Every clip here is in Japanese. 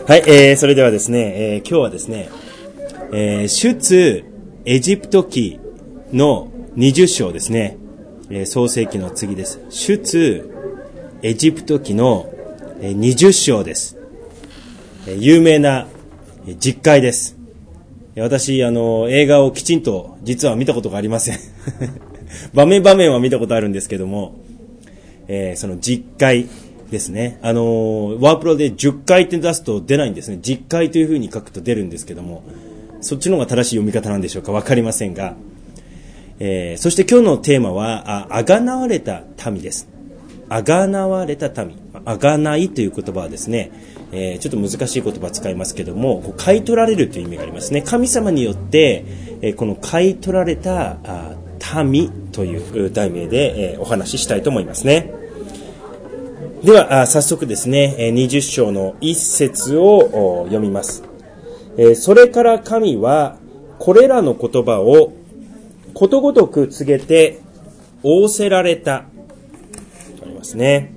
はい、それではですね、今日はですね、出エジプト記の20章ですね、創世記の次です。出エジプト記の20章です。有名な実会です。私、映画をきちんと実は見たことがありません。場面は見たことあるんですけども、その実会ですね。ワープロで10回って出すと出ないんですね。実会という風に書くと出るんですけども、そっちの方が正しい読み方なんでしょうか、わかりませんが、そして今日のテーマはあがなわれた民です。あがなわれた民、あがないという言葉はですね、ちょっと難しい言葉を使いますけども、買い取られるという意味がありますね。神様によって、この買い取られた民という題名で、お話ししたいと思いますね。では早速ですね、20章の一節を読みます。それから神はこれらの言葉をことごとく告げて仰せられたとありますね。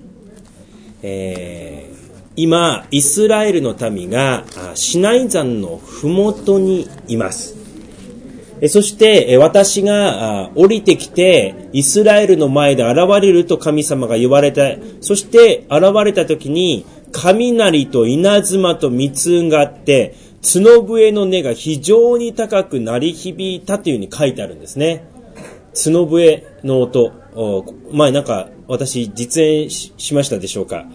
今イスラエルの民がシナイ山のふもとにいます。そして私が降りてきてイスラエルの前で現れると神様が言われた。そして現れた時に雷と稲妻と密雲があって角笛の音が非常に高く鳴り響いたというふうに書いてあるんですね。角笛の音、前なんか私実演 しましたでしょうか。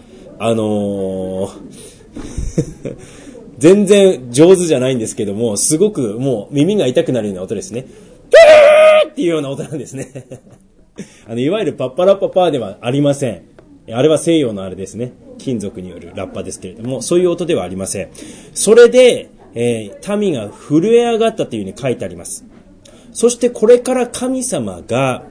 全然上手じゃないんですけども、すごくもう耳が痛くなるような音ですね。ピーっていうような音なんですね。いわゆるパッパラッパパーではありません。あれは西洋のあれですね。金属によるラッパですけれども、そういう音ではありません。それで、民が震え上がったというふうに書いてあります。そしてこれから神様が、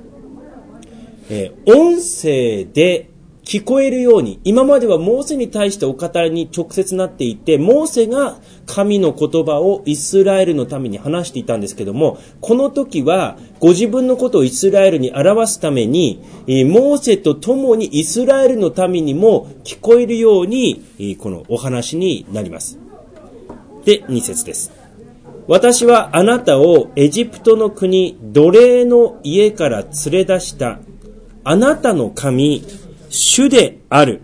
音声で聞こえるように、今まではモーセに対してお語りに直接なっていて、モーセが神の言葉をイスラエルのために話していたんですけども、この時はご自分のことをイスラエルに表すために、モーセと共にイスラエルの民にも聞こえるように、このお話になります。で、2節です。私はあなたをエジプトの国奴隷の家から連れ出したあなたの神主である。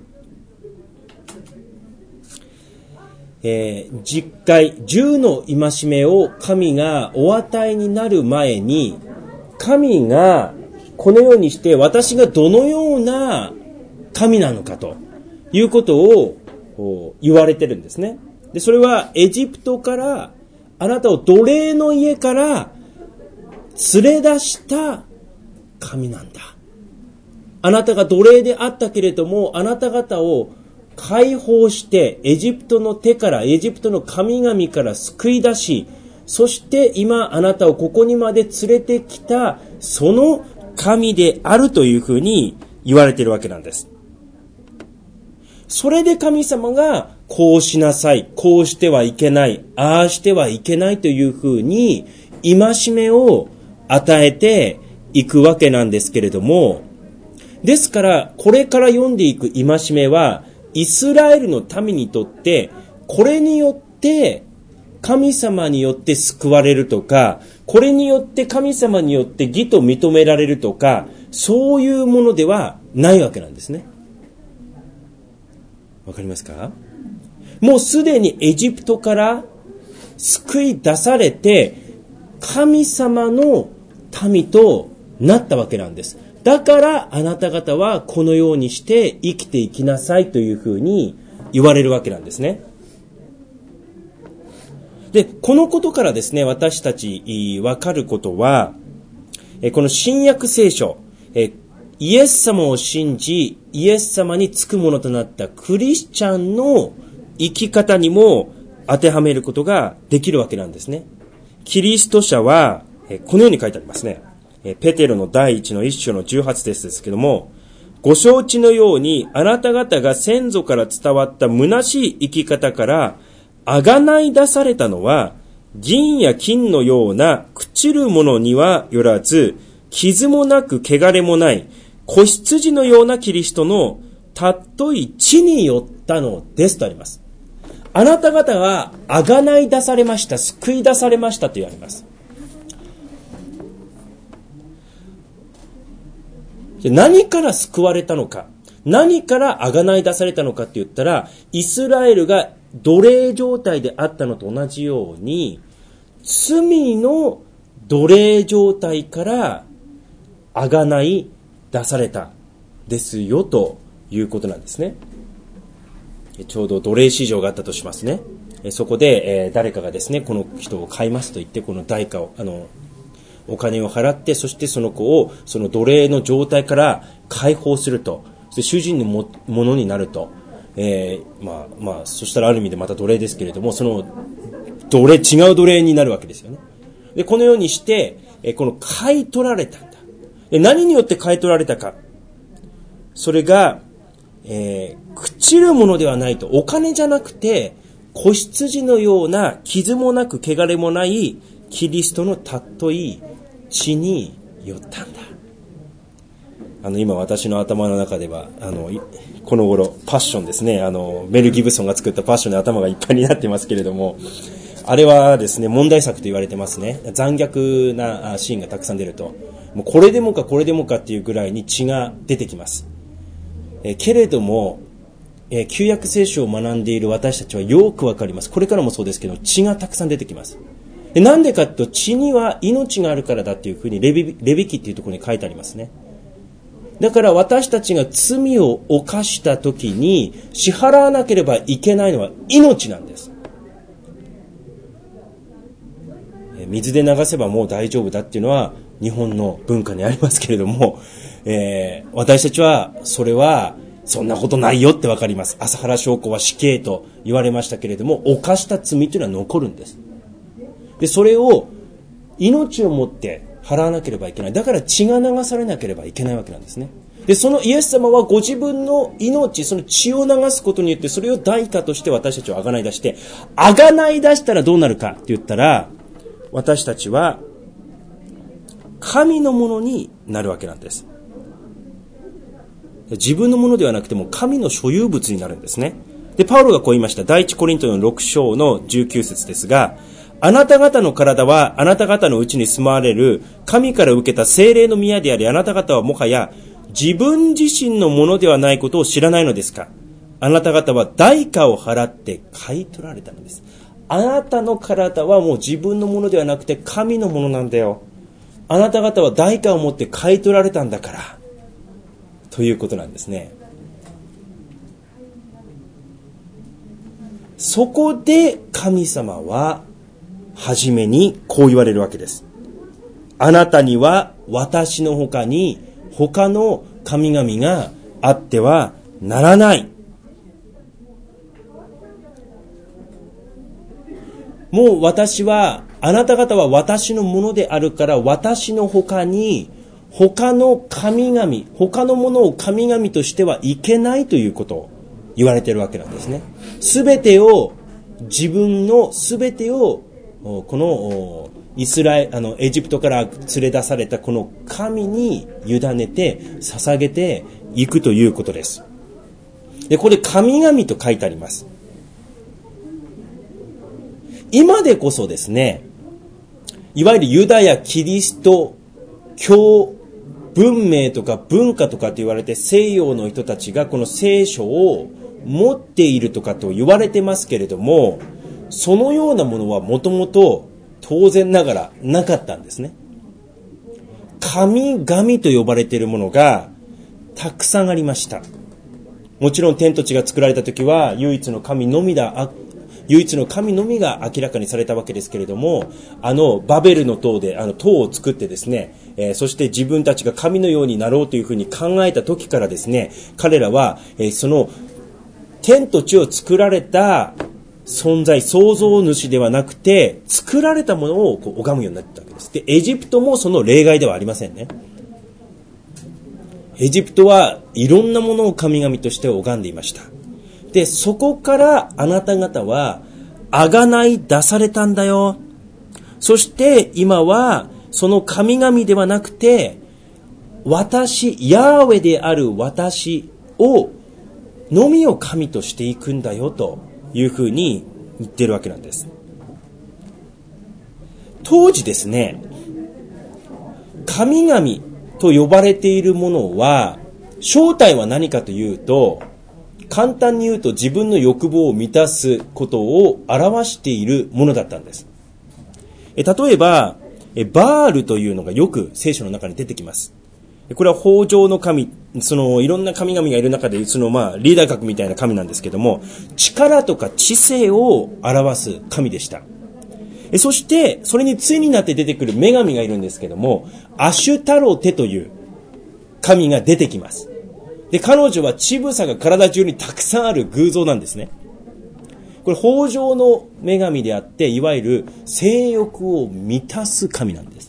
実戒10の戒めを神がお与えになる前に、神がこのようにして私がどのような神なのかということを言われてるんですね。で、それはエジプトからあなたを奴隷の家から連れ出した神なんだ。あなたが奴隷であったけれども、あなた方を解放してエジプトの手から、エジプトの神々から救い出し、そして今あなたをここにまで連れてきたその神であるというふうに言われているわけなんです。それで神様がこうしなさい、こうしてはいけない、ああしてはいけないというふうに戒めを与えていくわけなんですけれども、ですからこれから読んでいく戒めはイスラエルの民にとってこれによって神様によって救われるとか、これによって神様によって義と認められるとか、そういうものではないわけなんですね。わかりますか？もうすでにエジプトから救い出されて神様の民となったわけなんです。だからあなた方はこのようにして生きていきなさいというふうに言われるわけなんですね。で、このことからですね、私たち分かることは、この新約聖書、イエス様を信じイエス様につくものとなったクリスチャンの生き方にも当てはめることができるわけなんですね。キリスト者はこのように書いてありますね。ペテロの第1の1章の18節ですけども、ご承知のようにあなた方が先祖から伝わった虚しい生き方からあがない出されたのは、銀や金のような朽ちるものにはよらず、傷もなく汚れもない子羊のようなキリストの尊い血によったのですとあります。 あなた方はあがない出されました、救い出されましたと言われます。何から救われたのか、何からあがない出されたのかって言ったら、イスラエルが奴隷状態であったのと同じように、罪の奴隷状態からあがない出されたですよということなんですね。ちょうど奴隷市場があったとしますね。そこで誰かがですね、この人を買いますと言って、この代価をお金を払って、そしてその子をその奴隷の状態から解放すると、主人のものになると、そしたらある意味でまた奴隷ですけれども、その違う奴隷になるわけですよね。でこのようにして、この買い取られたんだ。何によって買い取られたか、それが、朽ちるものではないと、お金じゃなくて子羊のような傷もなく汚れもないキリストの尊い血によったんだ。今私の頭の中ではこの頃パッションですね、メル・ギブソンが作ったパッションで頭がいっぱいになってますけれども、あれはですね、問題作と言われてますね。残虐なシーンがたくさん出ると、もうこれでもかこれでもかっていうぐらいに血が出てきます。けれども、旧約聖書を学んでいる私たちはよくわかります。これからもそうですけど、血がたくさん出てきます。なんでかというと、血には命があるからだっていうふうにレビ記っていうところに書いてありますね。だから私たちが罪を犯したときに支払わなければいけないのは命なんです。水で流せばもう大丈夫だっていうのは日本の文化にありますけれども、私たちはそれはそんなことないよってわかります。朝原将校は死刑と言われましたけれども、犯した罪というのは残るんです。でそれを命をもって払わなければいけない。だから血が流されなければいけないわけなんですね。でそのイエス様はご自分の命、その血を流すことによって、それを代価として私たちをあがない出して、あがない出したらどうなるかって言ったら、私たちは神のものになるわけなんです。自分のものではなくても神の所有物になるんですね。でパウロがこう言いました。第一コリントの6章の19節ですが、あなた方の体はあなた方のうちに住まわれる神から受けた聖霊の宮であり、あなた方はもはや自分自身のものではないことを知らないのですか。あなた方は代価を払って買い取られたのです。あなたの体はもう自分のものではなくて神のものなんだよ。あなた方は代価を持って買い取られたんだからということなんですね。そこで神様は初めにこう言われるわけです。あなたには私の他に他の神々があってはならない。もう私は、あなた方は私のものであるから、私の他に他の神々、他のものを神々としてはいけないということを言われているわけなんですね。すべてを、自分のすべてをこのエジプトから連れ出されたこの神に委ねて捧げていくということです。で、これ神々と書いてあります。今でこそですね、いわゆるユダヤキリスト教文明とか文化とかと言われて、西洋の人たちがこの聖書を持っているとかと言われてますけれども、そのようなものはもともと当然ながらなかったんですね。神々と呼ばれているものがたくさんありました。もちろん天と地が作られた時は唯一の神のみが明らかにされたわけですけれども、バベルの塔で塔を作ってですね、そして自分たちが神のようになろうというふうに考えた時からですね、彼らは、その天と地を作られた存在、創造主ではなくて作られたものを拝むようになったわけです。で、エジプトもその例外ではありませんね。エジプトはいろんなものを神々として拝んでいました。で、そこからあなた方は贖い出されたんだよ。そして今はその神々ではなくて、ヤーウェである私をのみを神としていくんだよというふうに言ってるわけなんです。当時ですね、神々と呼ばれているものは、正体は何かというと、簡単に言うと自分の欲望を満たすことを表しているものだったんです。例えば、バールというのがよく聖書の中に出てきます。これは豊穣の神、いろんな神々がいる中で、リーダー格みたいな神なんですけども、力とか知性を表す神でした。そして、それに対になって出てくる女神がいるんですけども、アシュタロテという神が出てきます。で、彼女は乳房が体中にたくさんある偶像なんですね。これ、豊穣の女神であって、いわゆる性欲を満たす神なんです。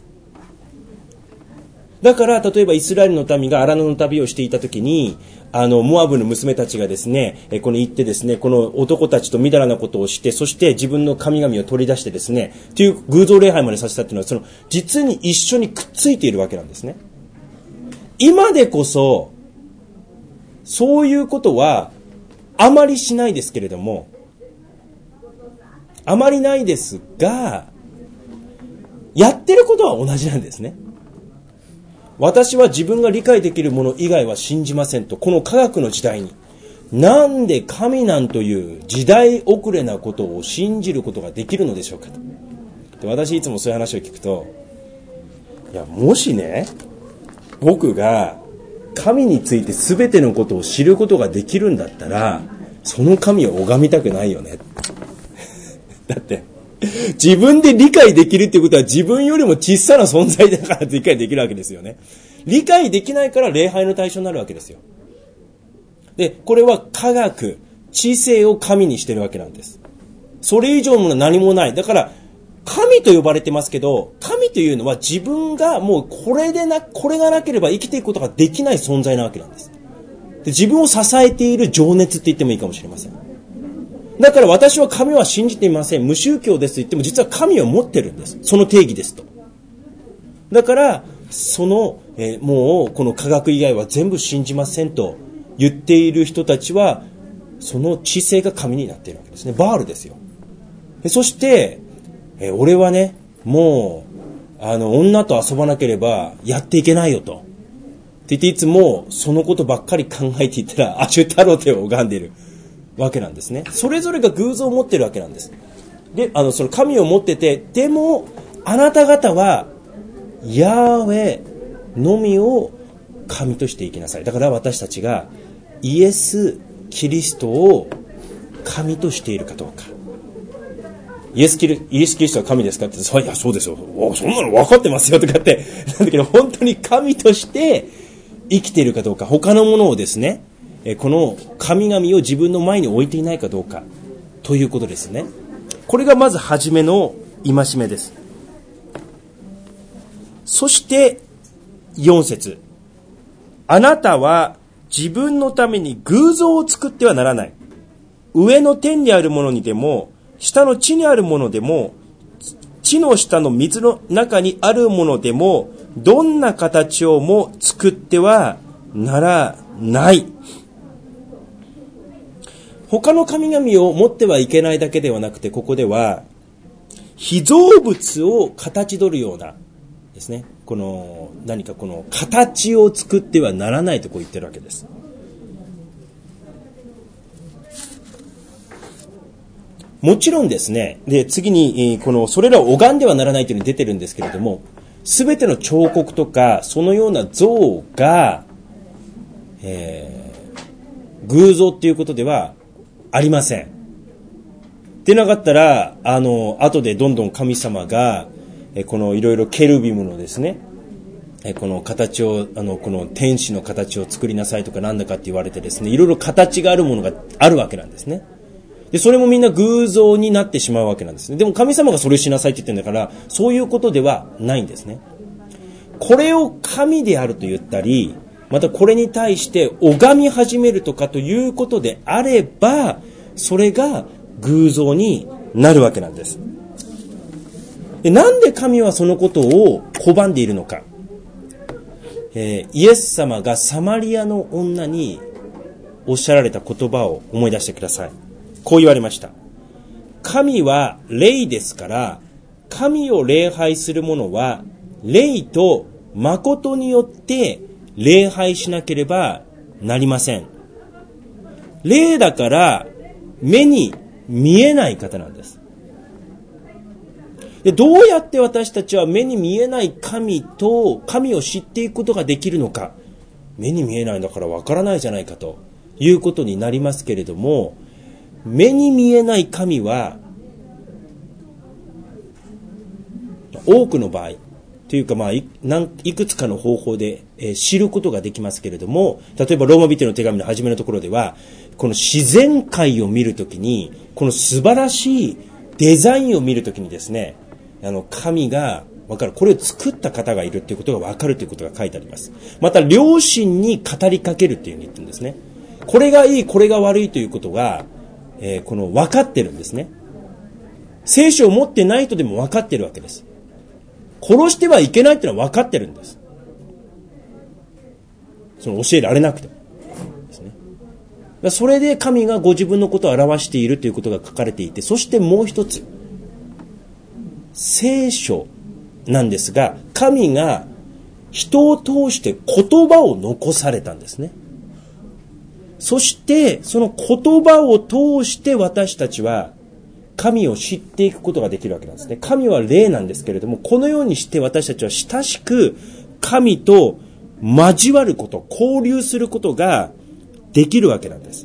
だから、例えばイスラエルの民が荒野の旅をしていたときに、モアブの娘たちがですね、この行ってですね、この男たちとみだらなことをして、そして自分の神々を取り出してですね、という偶像礼拝までさせたっていうのは、実に一緒にくっついているわけなんですね。今でこそ、そういうことは、あまりしないですけれども、あまりないですが、やってることは同じなんですね。私は自分が理解できるもの以外は信じませんと、この科学の時代に、なんで神なんという時代遅れなことを信じることができるのでしょうかと。で、私いつもそういう話を聞くと、いや、もしね、僕が神について全てのことを知ることができるんだったら、その神を拝みたくないよね。だって、自分で理解できるっていうことは自分よりも小さな存在だから理解できるわけですよね。理解できないから礼拝の対象になるわけですよ。で、これは科学、知性を神にしてるわけなんです。それ以上のものは何もない。だから、神と呼ばれてますけど、神というのは自分がもうこれがなければ生きていくことができない存在なわけなんです。で、自分を支えている情熱って言ってもいいかもしれません。だから私は神は信じていません。無宗教ですと言っても実は神を持ってるんです。その定義ですと。だから、もうこの科学以外は全部信じませんと言っている人たちは、その知性が神になっているわけですね。バールですよ。そして、俺はね、もう、女と遊ばなければやっていけないよと。って言っていつもそのことばっかり考えていたら、アシュタロテを拝んでいるわけなんですね。それぞれが偶像を持っているわけなんです。で、その神を持ってて、でも、あなた方は、ヤーウェのみを神として生きなさい。だから私たちがイエス・キリストを神としているかどうか。イエス・キリストは神ですかって、いや、そうですよ。そんなの分かってますよとかって、なんだけど、本当に神として生きているかどうか。他のものをですね、この神々を自分の前に置いていないかどうかということですね。これがまず初めの戒めです。そして4節、あなたは自分のために偶像を作ってはならない。上の天にあるものにでも下の地にあるものでも地の下の水の中にあるものでもどんな形をも作ってはならない。他の神々を持ってはいけないだけではなくて、ここでは被造物を形取るようなですね、何かこの形を作ってはならないとこう言ってるわけです。もちろんですね、で次にそれらを拝んではならないというのに出てるんですけれども、すべての彫刻とかそのような像が、偶像っていうことではありません。でなかったら後でどんどん神様がこのいろいろケルビムのですね、この形をこの天使の形を作りなさいとかなんだかって言われてですね、いろいろ形があるものがあるわけなんですね。でそれもみんな偶像になってしまうわけなんですね。でも神様がそれをしなさいって言ってるんだから、そういうことではないんですね。これを神であると言ったり、またこれに対して拝み始めるとかということであれば、それが偶像になるわけなんです。でなんで神はそのことを拒んでいるのか。イエス様がサマリアの女におっしゃられた言葉を思い出してください。 こう言われました。神は霊ですから、神を礼拝する者は霊と誠によって礼拝しなければなりません。霊だから目に見えない方なんです。で、どうやって私たちは目に見えない神を知っていくことができるのか。目に見えないんだからわからないじゃないかということになりますけれども、目に見えない神は多くの場合というか、いくつかの方法で知ることができますけれども、例えばローマ人の手紙の初めのところでは、この自然界を見るときに、この素晴らしいデザインを見るときにですね、神が分かる、これを作った方がいるということが分かるということが書いてあります。また良心に語りかけるっていうふうに言ってるんですね。これがいい、これが悪いということが、この分かってるんですね。聖書を持ってない人でも分かってるわけです。殺してはいけないっていうのは分かってるんです。その教えられなくてもですね。それで神がご自分のことを表しているということが書かれていて、そしてもう一つ、聖書なんですが、神が人を通して言葉を残されたんですね。そしてその言葉を通して私たちは神を知っていくことができるわけなんですね。神は霊なんですけれども、このようにして私たちは親しく神と交わること、交流することができるわけなんです。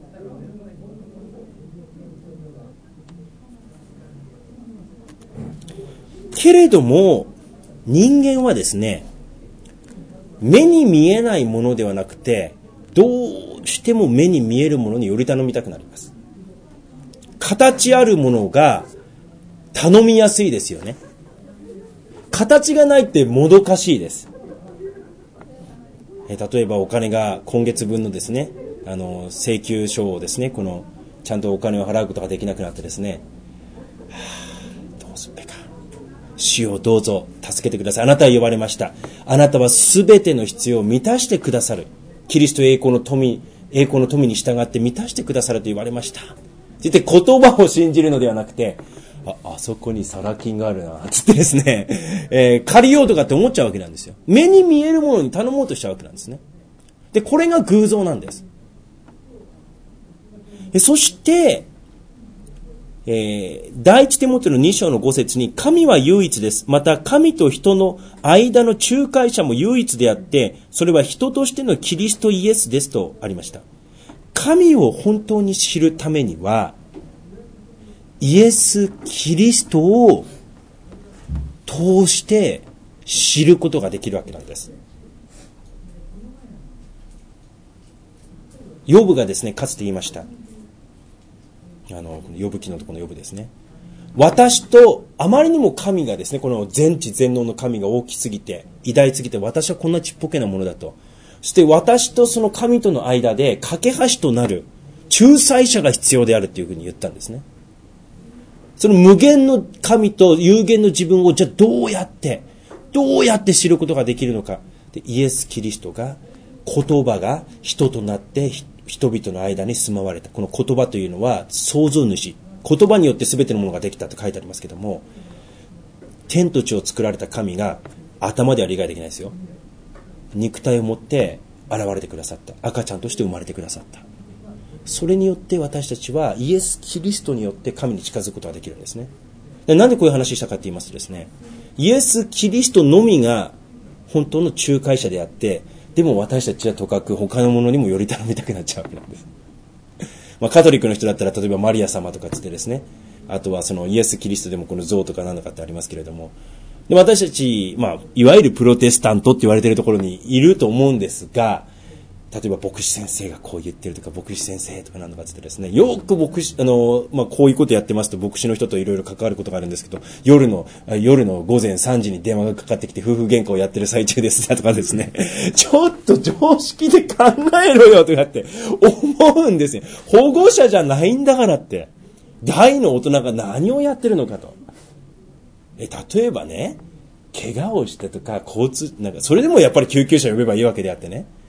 けれども人間はですね、目に見えないものではなくて、どうしても目に見えるものにより頼みたくなります。形あるものが頼みやすいですよね。形がないってもどかしいです。例えばお金が今月分のですね、請求書をですね、ちゃんとお金を払うことができなくなってですね、どうすっべか。主よどうぞ助けてください。あなたは呼ばれました。あなたはすべての必要を満たしてくださる。キリスト栄光の富に従って満たしてくださると言われました。って言って言葉を信じるのではなくて、あそこにサラ金があるなつってですね、借りようとかって思っちゃうわけなんですよ。目に見えるものに頼もうとしちゃうわけなんですね。で、これが偶像なんです。そして、第一テモテの2章の5節に、神は唯一です。また神と人の間の仲介者も唯一であって、それは人としてのキリストイエスですとありました。神を本当に知るためには、イエス・キリストを通して知ることができるわけなんです。ヨブがですね、かつて言いました。ヨブ記のところのヨブですね。私と、あまりにも神がですね、この全知全能の神が大きすぎて、偉大すぎて、私はこんなちっぽけなものだと。そして私とその神との間で架け橋となる仲裁者が必要であるというふうに言ったんですね。その無限の神と有限の自分をじゃあどうやって知ることができるのか。で、イエス・キリストが、言葉が人となって人々の間に住まわれた。この言葉というのは創造主。言葉によって全てのものができたと書いてありますけども、天と地を作られた神が頭では理解できないですよ。肉体を持って現れてくださった。赤ちゃんとして生まれてくださった。それによって私たちはイエス・キリストによって神に近づくことができるんですね。で、なんでこういう話したかって言いますとですね、イエス・キリストのみが本当の仲介者であって、でも私たちはとかく他のものにもより頼みたくなっちゃうわけなんです。カトリックの人だったら例えばマリア様とかつってですね、あとはそのイエス・キリストでもこの像とか何だかってありますけれども、で、私たち、いわゆるプロテスタントって言われているところにいると思うんですが、例えば牧師先生がこう言ってるとか、牧師先生とか何だかつってですね、よく牧師、こういうことやってますと牧師の人といろいろ関わることがあるんですけど、夜の午前3時に電話がかかってきて夫婦喧嘩をやってる最中ですとかですね、ちょっと常識で考えろよとかって思うんですよ。保護者じゃないんだからって。大の大人が何をやってるのかと。例えばね、怪我をしてとかそれでもやっぱり救急車呼べばいいわけであってね、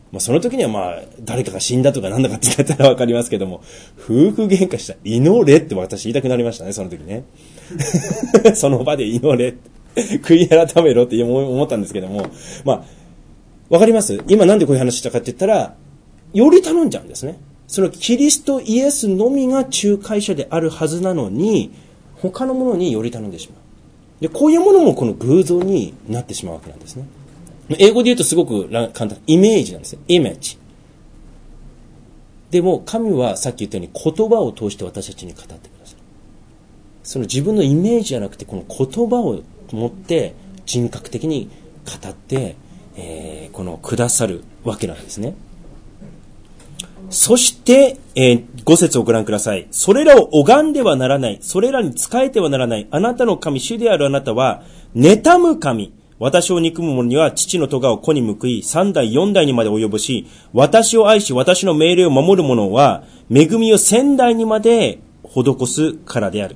その時には誰かが死んだとかなんだかって言ったらわかりますけども、夫婦喧嘩した。祈れって私言いたくなりましたね、その時ね。その場で祈れって。悔い改めろって思ったんですけども、わかります？今なんでこういう話したかって言ったら、より頼んじゃうんですね。そのキリストイエスのみが仲介者であるはずなのに、他のものにより頼んでしまう。で、こういうものもこの偶像になってしまうわけなんですね。英語で言うとすごく簡単。イメージなんですよ。イメージ。でも神はさっき言ったように言葉を通して私たちに語ってください。その自分のイメージじゃなくてこの言葉を持って人格的に語って、このくださるわけなんですね。そして、5節をご覧ください。それらを拝んではならない。それらに仕えてはならない。あなたの神、主であるあなたは、妬む神。私を憎む者には父の咎を子に報い、3代4代にまで及ぼし、私を愛し、私の命令を守る者は、恵みを1000代にまで施すからである。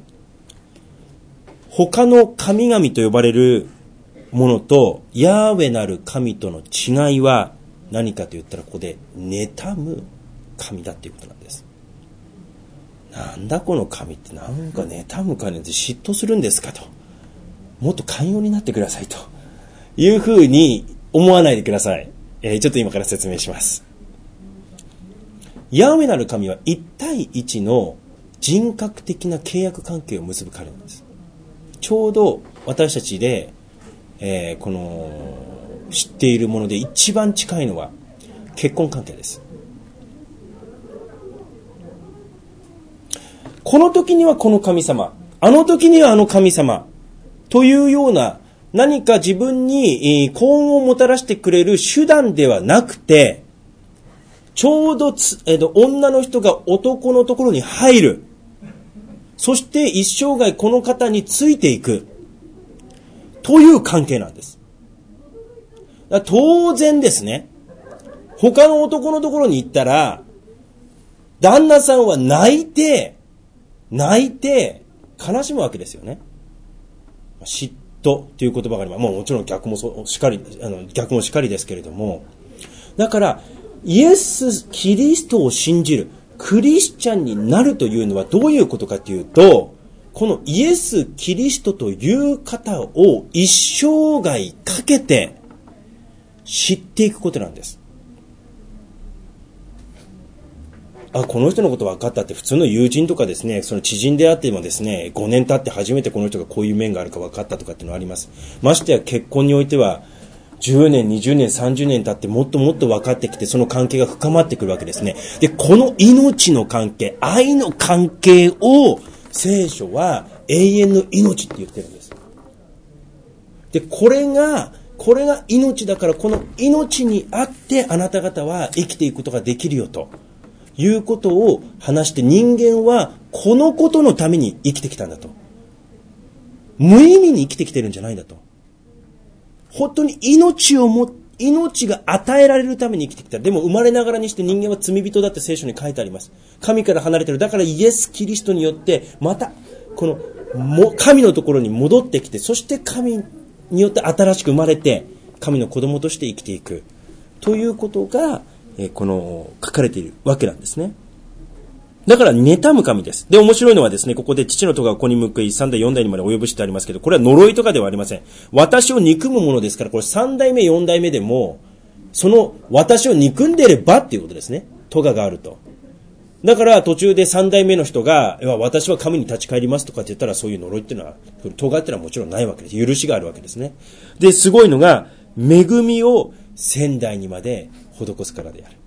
他の神々と呼ばれるものと、ヤーウェなる神との違いは何かと言ったら、ここで、妬む神だっていうことなんです。なんだこの神ってなんか妬む神で嫉妬するんですかと。もっと寛容になってくださいというふうに思わないでください。ちょっと今から説明します。ヤーウェなる神は1対1の人格的な契約関係を結ぶ神なんです。ちょうど私たちで、この知っているもので一番近いのは結婚関係です。この時にはこの神様、あの時にはあの神様というような何か自分に幸運をもたらしてくれる手段ではなくて、ちょうど女の人が男のところに入る。そして一生涯この方についていく。という関係なんです。当然ですね。他の男のところに行ったら、旦那さんは泣いて悲しむわけですよね。嫉妬という言葉があります。もちろん逆もしかりですけれども、だからイエス・キリストを信じるクリスチャンになるというのはどういうことかというと、このイエス・キリストという方を一生涯かけて知っていくことなんです。この人のこと分かったって普通の友人とかですね、その知人であってもですね、5年経って初めてこの人がこういう面があるか分かったとかっていうのはあります。ましてや結婚においては10年、20年、30年経ってもっともっと分かってきて、その関係が深まってくるわけですね。で、この命の関係、愛の関係を聖書は永遠の命って言ってるんです。で、これが命だから、この命にあってあなた方は生きていくことができるよということを話して、人間はこのことのために生きてきたんだと。無意味に生きてきてるんじゃないんだと。本当に命が与えられるために生きてきた。でも生まれながらにして人間は罪人だって聖書に書いてあります。神から離れてる。だからイエス・キリストによってまたこの神のところに戻ってきて、そして神によって新しく生まれて神の子供として生きていくということがこの書かれているわけなんですね。だから妬む神です。で、面白いのはですね、ここで父の咎を子に報い3代4代にまで及ぶしてありますけど、これは呪いとかではありません。私を憎むものですから、これ3代目4代目でもその私を憎んでいればっていうことですね。咎があると。だから途中で3代目の人が私は神に立ち返りますとかって言ったら、そういう呪いっていうのは、咎っていうのはもちろんないわけです。許しがあるわけですね。で、すごいのが恵みを1000代にまで施すからである。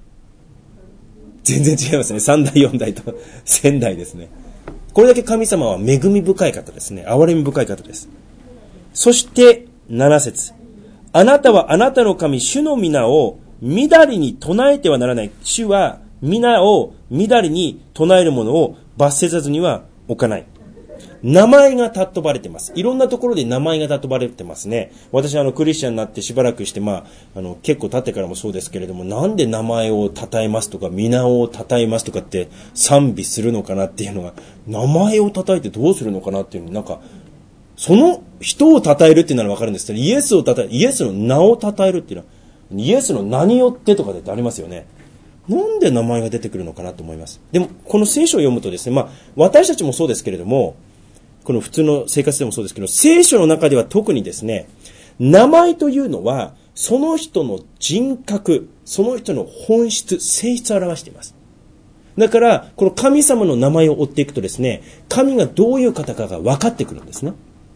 全然違いますね。3代4代と1000代ですね。これだけ神様は恵み深い方ですね。憐れみ深い方です。そして7節、あなたはあなたの神主の皆をみだりに唱えてはならない。主は皆をみだりに唱えるものを罰せざずには置かない。名前が尊ばれています。いろんなところで名前が尊ばれてますね。私クリスチャンになってしばらくして、結構経ってからもそうですけれども、なんで名前を称えますとか皆を称えますとかって賛美するのかなっていうのが、名前を称えてどうするのかなっていうの、なんかその人を称えるっていうのは分かるんですけど、イエスの名を称えるっていうのはイエスの名によってとかでってありますよね。なんで名前が出てくるのかなと思います。でもこの聖書を読むとですね、私たちもそうですけれども、この普通の生活でもそうですけど、聖書の中では特にですね、名前というのはその人の人格、その人の本質、性質を表しています。だからこの神様の名前を追っていくとですね、神がどういう方かが分かってくるんですね。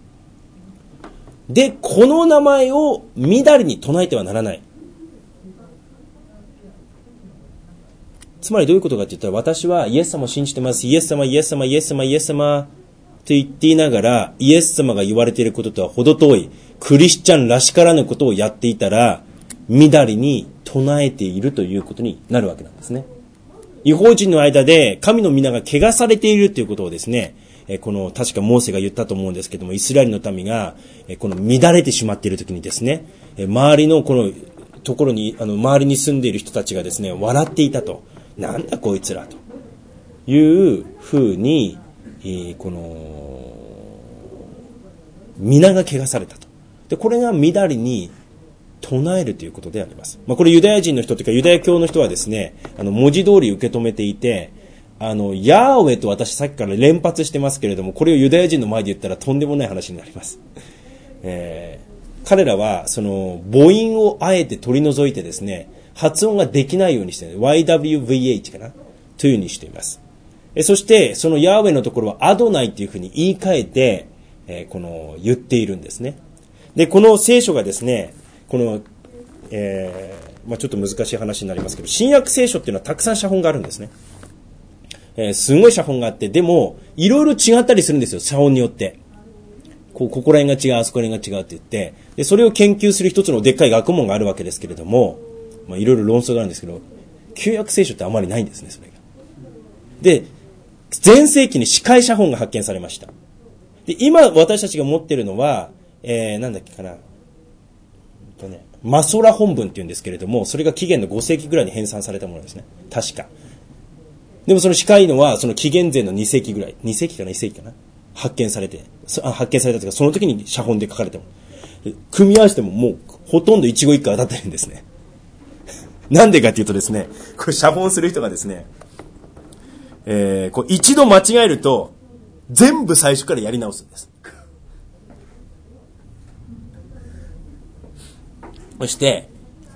で、この名前をみだりに唱えてはならない。つまりどういうことかって言ったら、私はイエス様を信じてます。イエス様、イエス様、イエス様、イエス様と言っていながら、イエス様が言われていることとは程遠い、クリスチャンらしからぬことをやっていたら、みだりに唱えているということになるわけなんですね。異邦人の間で神の皆が汚されているということをですね、この確かモーセが言ったと思うんですけども、イスラエルの民がこの乱れてしまっている時にですね、周りのこのところに周りに住んでいる人たちがですね、笑っていたと。なんだこいつらというふうに、この皆が汚されたと。で、これがみだりに唱えるということであります。これユダヤ人の人というかユダヤ教の人はですね、文字通り受け止めていて、ヤーウェと私さっきから連発してますけれども、これをユダヤ人の前で言ったらとんでもない話になります。彼らはその母音をあえて取り除いてですね、発音ができないようにして、YWVH かなというふうにしています。そしてそのヤーウェのところはアドナイというふうに言い換えて、言っているんですね。で、この聖書がですね、この、ちょっと難しい話になりますけど、新約聖書っていうのはたくさん写本があるんですね。すごい写本があって、でもいろいろ違ったりするんですよ、写本によって。ここら辺が違う、あそこら辺が違うって言って、でそれを研究する一つのでっかい学問があるわけですけれども、いろいろ論争があるんですけど、旧約聖書ってあまりないんですね、それが。で、前世紀に司会写本が発見されました。で、今私たちが持っているのは、なんだっけかな、マソラ本文っていうんですけれども、それが紀元の5世紀ぐらいに編纂されたものですね、確か。でもその司会のはその紀元前の2世紀ぐらい、2世紀かな1世紀かな、発見されたというか、その時に写本で書かれたもの。組み合わせてももうほとんど一語一句当たってるんですね。なんでかっていうとですね、これ写本する人がですね、一度間違えると全部最初からやり直すんです。そして、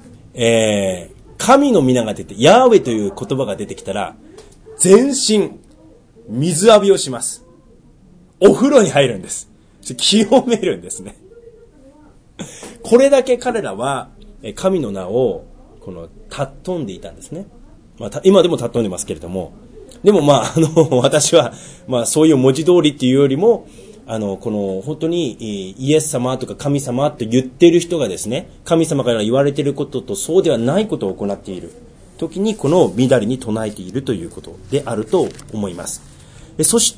神の皆が出て、ヤーウェという言葉が出てきたら、全身水浴びをします。お風呂に入るんです。清めるんですね。これだけ彼らは神の名を尊んでいたんですね。今でも尊んでますけれども、でも私はそういう文字通りっていうよりも、本当にイエス様とか神様と言っている人がですね、神様から言われていることとそうではないことを行っている時に、このみだりに唱えているということであると思います。そして、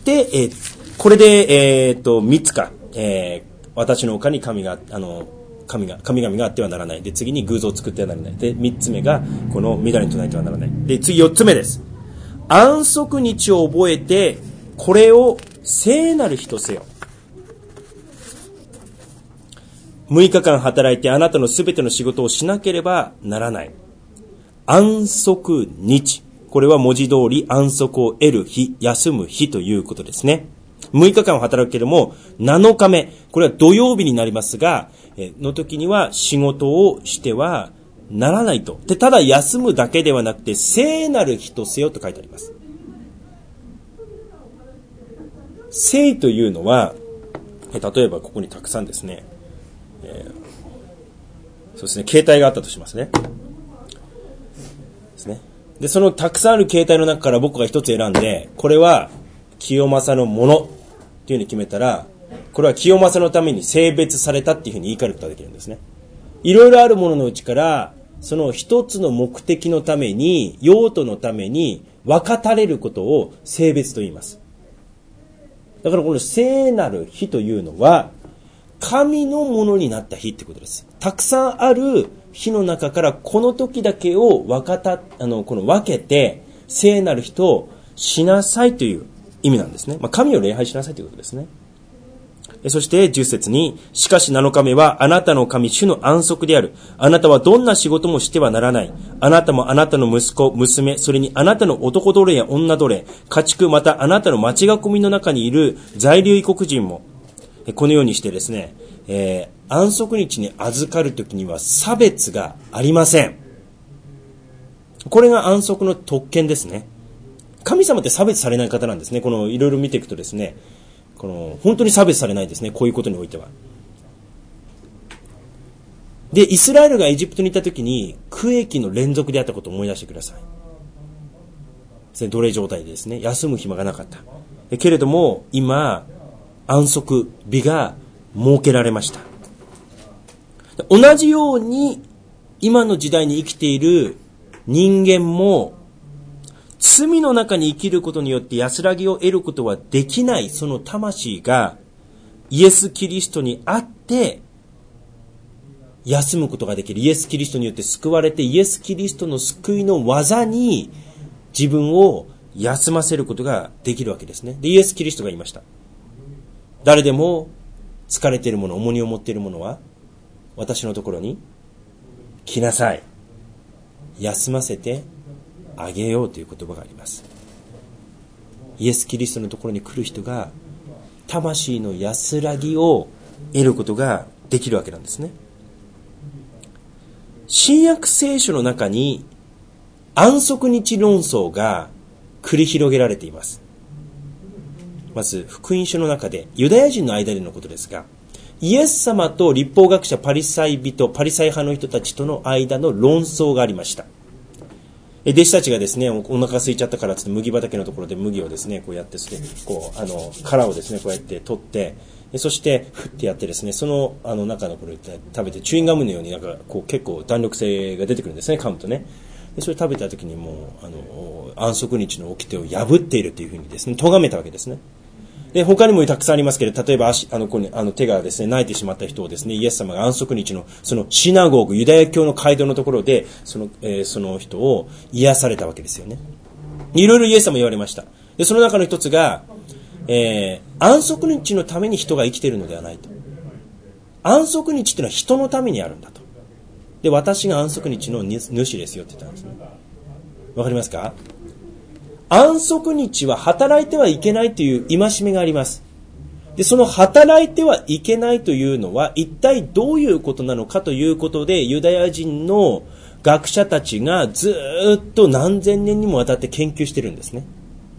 これで、3つか、私の他に神々があってはならない。で、次に偶像を作ってはならない。で、3つ目が、このみだりに唱えてはならない。で、次4つ目です。安息日を覚えて、これを聖なる日とせよ。6日間働いてあなたのすべての仕事をしなければならない。安息日。これは文字通り安息を得る日、休む日ということですね。6日間働くけれども、7日目、これは土曜日になりますが、の時には仕事をしてはならないと。で、ただ休むだけではなくて、聖なる日とせよと書いてあります。聖というのは、例えばここにたくさんですね、そうですね、形態があったとしますね。ですね。で、そのたくさんある形態の中から僕が一つ選んで、これは清正のものっていうふうに決めたら、これは清正のために性別されたっていうふうに言い換えることができるんですね。いろいろあるもののうちから、その一つの目的のために、用途のために分かたれることを性別と言います。だからこの聖なる日というのは、神のものになった日ってことです。たくさんある日の中からこの時だけを分けて聖なる日としなさいという意味なんですね。神を礼拝しなさいということですね。 そして10節に、しかし7日目はあなたの神主の安息である。あなたはどんな仕事もしてはならない。あなたもあなたの息子、娘、それにあなたの男奴隷や女奴隷、家畜、またあなたの町囲みの中にいる在留異国人も、このようにしてですね、安息日に預かるときには差別がありません。これが安息の特権ですね。神様って差別されない方なんですね。このいろいろ見ていくとですね、本当に差別されないですね。こういうことにおいては。で、イスラエルがエジプトにいたときに苦役の連続であったことを思い出してください。奴隷状態でですね、休む暇がなかった。けれども今安息日が設けられました。同じように今の時代に生きている人間も罪の中に生きることによって安らぎを得ることはできない、その魂がイエス・キリストにあって休むことができる。イエス・キリストによって救われて、イエス・キリストの救いの技に自分を休ませることができるわけですね。で、イエス・キリストが言いました。誰でも疲れている者、重荷を持っている者は私のところに来なさい。休ませてあげようという言葉があります。イエス・キリストのところに来る人が魂の安らぎを得ることができるわけなんですね。新約聖書の中に安息日論争が繰り広げられています。まず福音書の中でユダヤ人の間でのことですが、イエス様と律法学者パリサイ派の人たちとの間の論争がありました。弟子たちがですね、お腹空いちゃったからつって麦畑のところで麦をですね、こうやって殻をですね、こうやって取って、そしてふってやってですね、その中のこれ食べてチューインガムのように結構弾力性が出てくるんですね、噛むとね。でそれ食べた時にもう安息日の掟を破っているというふうにですね、咎めたわけですね。で他にもたくさんありますけど、例えば手がですね泣いてしまった人をですね、イエス様が安息日のそのシナゴーグ、ユダヤ教の街道のところでその人を癒されたわけですよね。いろいろイエス様言われました。でその中の一つが、安息日のために人が生きているのではないと。安息日っていうのは人のためにあるんだと。で私が安息日の主ですよって言ったんですね。わかりますか？安息日は働いてはいけないという戒めがあります。で、その働いてはいけないというのは一体どういうことなのかということで、ユダヤ人の学者たちがずっと何千年にもわたって研究してるんですね。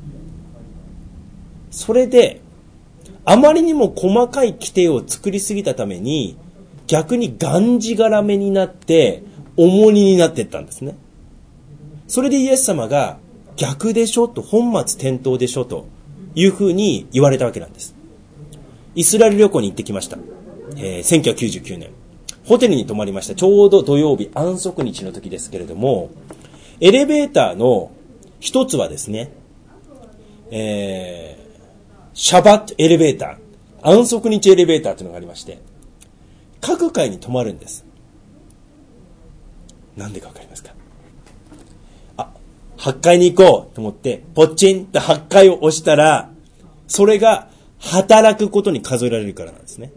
それで、あまりにも細かい規定を作りすぎたために、逆にがんじがらめになって重荷になっていったんですね。それでイエス様が逆でしょと、本末転倒でしょというふうに言われたわけなんです。イスラエル旅行に行ってきました。1999年。ホテルに泊まりました。ちょうど土曜日、安息日の時ですけれども、エレベーターの一つはですね、シャバットエレベーター、安息日エレベーターというのがありまして、各階に泊まるんです。なんでかわかりますか？8階に行こうと思って、ポッチンって8階を押したら、それが働くことに数えられるからなんですね。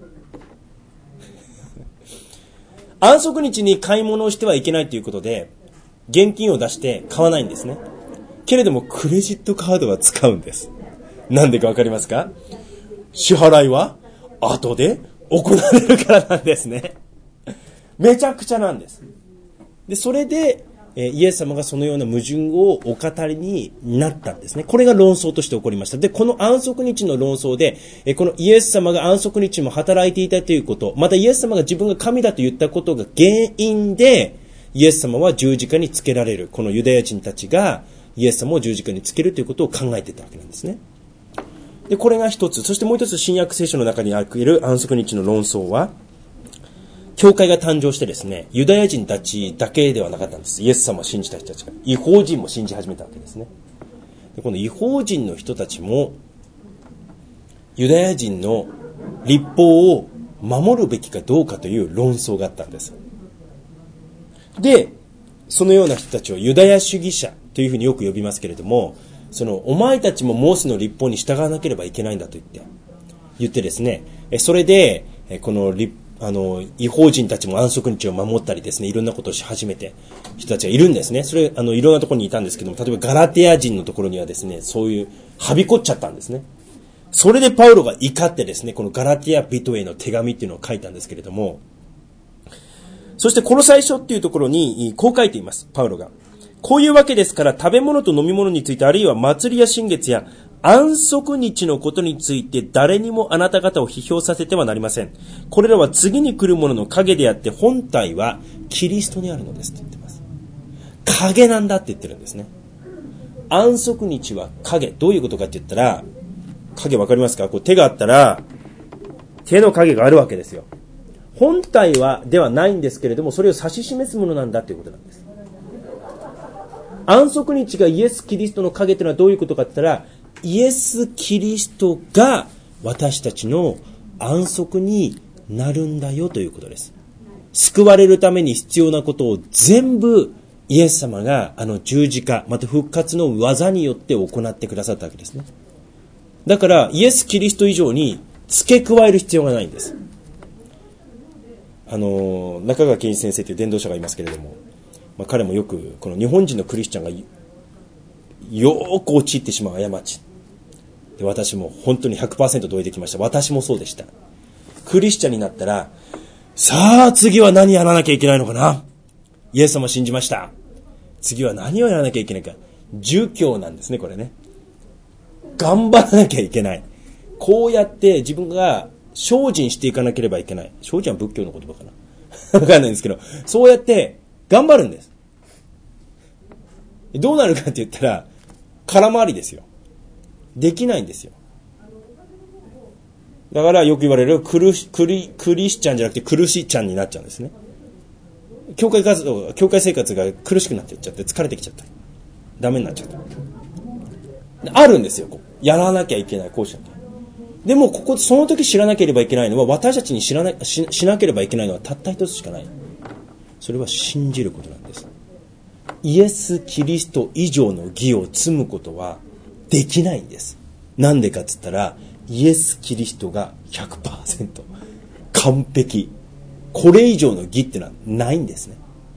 安息日に買い物をしてはいけないということで、現金を出して買わないんですね。けれども、クレジットカードは使うんです。なんでかわかりますか？支払いは後で行われるからなんですね。めちゃくちゃなんです。で、それで、イエス様がそのような矛盾をお語りになったんですね。これが論争として起こりました。で、この安息日の論争で、このイエス様が安息日も働いていたということ、またイエス様が自分が神だと言ったことが原因で、イエス様は十字架につけられる。このユダヤ人たちがイエス様を十字架につけるということを考えていたわけなんですね。で、これが一つ。そしてもう一つ、新約聖書の中にある安息日の論争は、教会が誕生してですね、ユダヤ人たちだけではなかったんです。イエス様を信じた人たちが。異邦人も信じ始めたわけですね。で、この異邦人の人たちも、ユダヤ人の律法を守るべきかどうかという論争があったんです。で、そのような人たちをユダヤ主義者というふうによく呼びますけれども、お前たちもモーセの律法に従わなければいけないんだと言って、 言ってですね、それで、この違法人たちも安息日を守ったりですね、いろんなことをし始めて人たちがいるんですね。それ、いろんなところにいたんですけども、例えばガラテヤ人のところにはですね、そういう、はびこっちゃったんですね。それでパウロが怒ってですね、このガラテヤ人への手紙っていうのを書いたんですけれども、そしてこの最初っていうところに、こう書いています、パウロが。こういうわけですから、食べ物と飲み物について、あるいは祭りや新月や安息日のことについて誰にもあなた方を批評させてはなりません。これらは次に来るものの影であって本体はキリストにあるのですって言ってます。影なんだって言ってるんですね。安息日は影。どういうことかって言ったら、影わかりますか？こう手があったら手の影があるわけですよ。本体はではないんですけれども、それを指し示すものなんだということなんです。安息日がイエス・キリストの影というのはどういうことかって言ったら、イエス・キリストが私たちの安息になるんだよということです。救われるために必要なことを全部イエス様が十字架、また復活の技によって行ってくださったわけですね。だからイエス・キリスト以上に付け加える必要がないんです。中川健一先生という伝道者がいますけれども、彼もよくこの日本人のクリスチャンがよーく陥ってしまう過ちで、私も本当に 100% 同意できました。私もそうでした。クリスチャンになったら、さあ次は何やらなきゃいけないのかな。イエス様信じました。次は何をやらなきゃいけないか。儒教なんですね、これね。頑張らなきゃいけない。こうやって自分が精進していかなければいけない。精進は仏教の言葉かな。わかんないんですけど、そうやって頑張るんです。どうなるかって言ったら、空回りですよ。できないんですよ。だからよく言われるクリスチャンじゃなくて苦しちゃんになっちゃうんですね。教会生活が苦しくなっていっちゃって、疲れてきちゃった。ダメになっちゃった。あるんですよ。やらなきゃいけない、こうしなきゃ。でもその時知らなければいけないのは、私たちにしなければいけないのはたった一つしかない。それは信じることなんです。イエス・キリスト以上の義を積むことはできないんです。なんでかって言ったら、イエス・キリストが 100% 完璧。これ以上の義ってのはないんですね。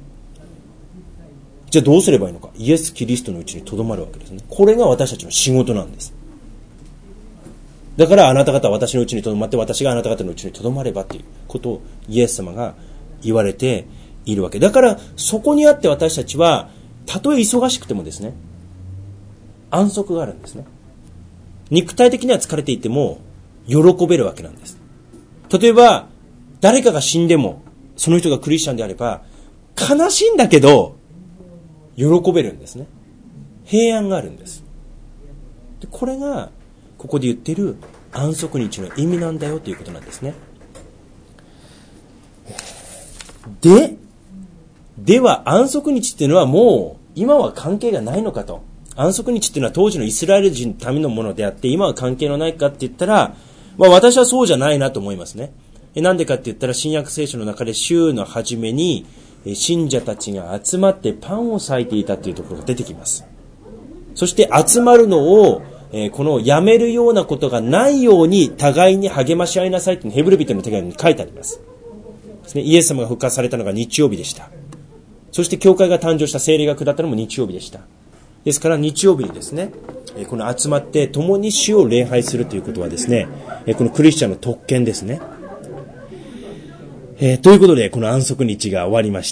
じゃあどうすればいいのか。イエス・キリストのうちにとどまるわけですね。これが私たちの仕事なんです。だからあなた方は私のうちにとどまって、私があなた方のうちにとどまればということをイエス様が言われているわけだから、そこにあって私たちはたとえ忙しくてもですね、安息があるんですね。肉体的には疲れていても喜べるわけなんです。例えば誰かが死んでも、その人がクリスチャンであれば悲しいんだけど喜べるんですね。平安があるんです。でこれがここで言っている安息日の意味なんだよということなんですね。では安息日っていうのはもう今は関係がないのかと。安息日っていうのは当時のイスラエル人のためのものであって今は関係のないかって言ったら、私はそうじゃないなと思いますね。なんでかって言ったら、新約聖書の中で週の初めに信者たちが集まってパンを裂いていたというところが出てきます。そして集まるのをこのやめるようなことがないように互いに励まし合いなさいというヘブル人の手紙に書いてあります。イエス様が復活されたのが日曜日でした。そして教会が誕生した、聖霊が下ったのも日曜日でした。ですから日曜日にですね、この集まって共に主を礼拝するということはですね、このクリスチャンの特権ですね。ということでこの安息日が終わりまして、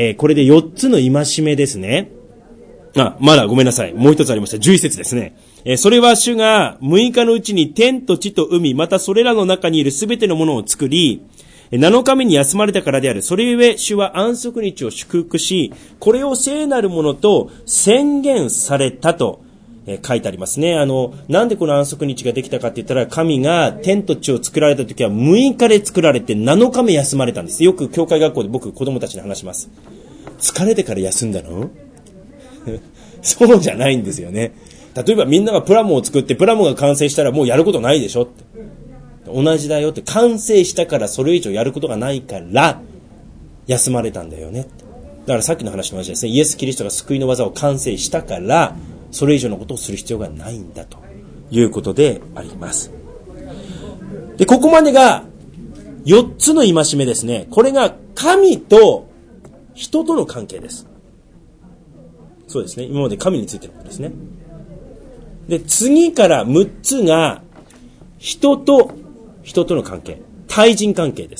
これで4つの戒めですね。まだごめんなさい。もう一つありました。11節ですね。それは主が6日のうちに天と地と海、またそれらの中にいるすべてのものを作り、7日目に休まれたからである。それゆえ主は安息日を祝福し、これを聖なるものと宣言されたと書いてありますね。なんでこの安息日ができたかって言ったら、神が天と地を作られた時は6日で作られて7日目休まれたんです。よく教会学校で僕子供たちに話します。疲れてから休んだの？そうじゃないんですよね。例えばみんながプラモを作って、プラモが完成したらもうやることないでしょって。同じだよって、完成したからそれ以上やることがないから休まれたんだよねって。だからさっきの話と同じですね。イエス・キリストが救いの技を完成したからそれ以上のことをする必要がないんだということであります。 で、ここまでが4つの戒めですね。これが神と人との関係です。そうですね。今まで神についてのことですね。で、次から6つが人との関係。対人関係です。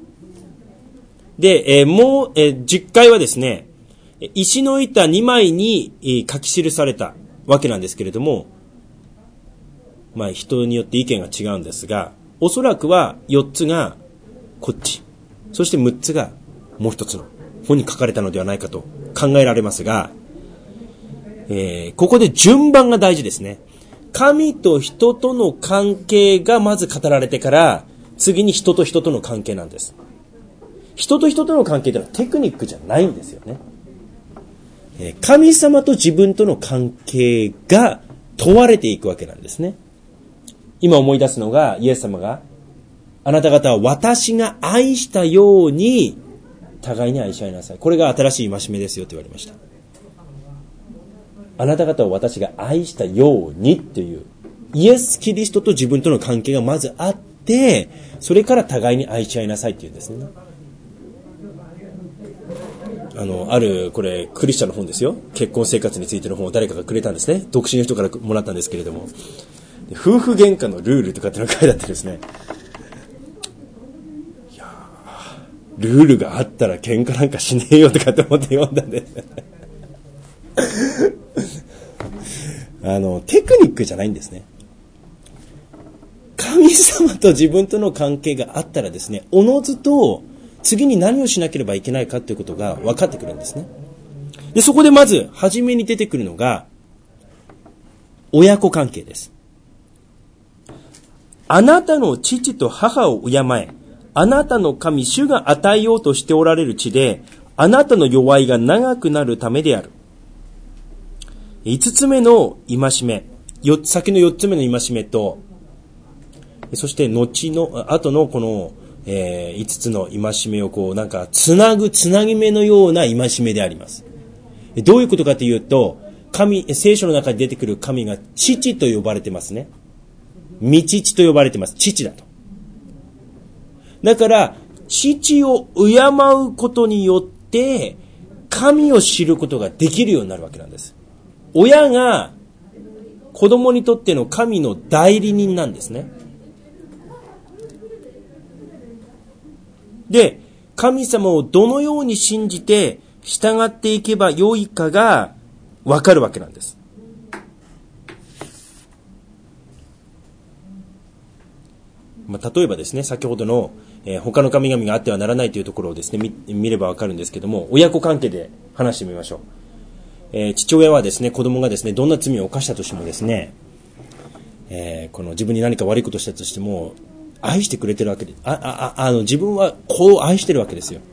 で、もう、10回はですね、石の板2枚に書き記されたわけなんですけれども、まあ人によって意見が違うんですが、おそらくは4つがこっち、そして6つがもう一つの本に書かれたのではないかと考えられますが、ここで順番が大事ですね。神と人との関係がまず語られてから、次に人と人との関係なんです。人と人との関係というのはテクニックじゃないんですよね。神様と自分との関係が問われていくわけなんですね。今思い出すのが、イエス様が、あなた方は私が愛したように互いに愛し合いなさい。これが新しい戒めですよと言われました。あなた方を私が愛したようにっていう、イエス・キリストと自分との関係がまずあって、それから互いに愛し合いなさいっていうんですね。ある、これ、クリスチャンの本ですよ。結婚生活についての本を誰かがくれたんですね。独身の人からもらったんですけれども。夫婦喧嘩のルールとかってのが書いてあってですね。いやルールがあったら喧嘩なんかしねえよとかって思って読んだんで。テクニックじゃないんですね。神様と自分との関係があったらですね、おのずと次に何をしなければいけないかということが分かってくるんですね。で、そこでまず初めに出てくるのが親子関係です。あなたの父と母を敬え、あなたの神主が与えようとしておられる地で、あなたの弱いが長くなるためである。5つ目の戒め、先の4つ目の戒めと、そして後のこの、5つの戒めをこうなんかつなぎ目のような戒めであります。どういうことかというと、聖書の中に出てくる神が父と呼ばれてますね。御父と呼ばれてます。父だと。だから、父を敬うことによって、神を知ることができるようになるわけなんです。親が子供にとっての神の代理人なんですね。で、神様をどのように信じて従っていけばよいかがわかるわけなんです。例えばですね、先ほどの、他の神々があってはならないというところをですね、見ればわかるんですけども、親子関係で話してみましょう。父親はですね、子供がですね、どんな罪を犯したとしてもですね、この自分に何か悪いことをしたとしても、愛してくれてるわけで、自分は子を愛してるわけですよ。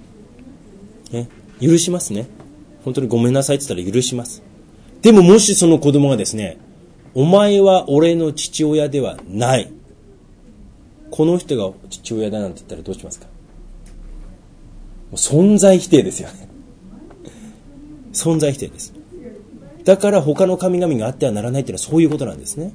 許しますね。本当にごめんなさいって言ったら許します。でももしその子供がですね、お前は俺の父親ではない。この人が父親だなんて言ったらどうしますか？もう存在否定ですよね。存在否定です。だから他の神々があってはならないというのはそういうことなんですね。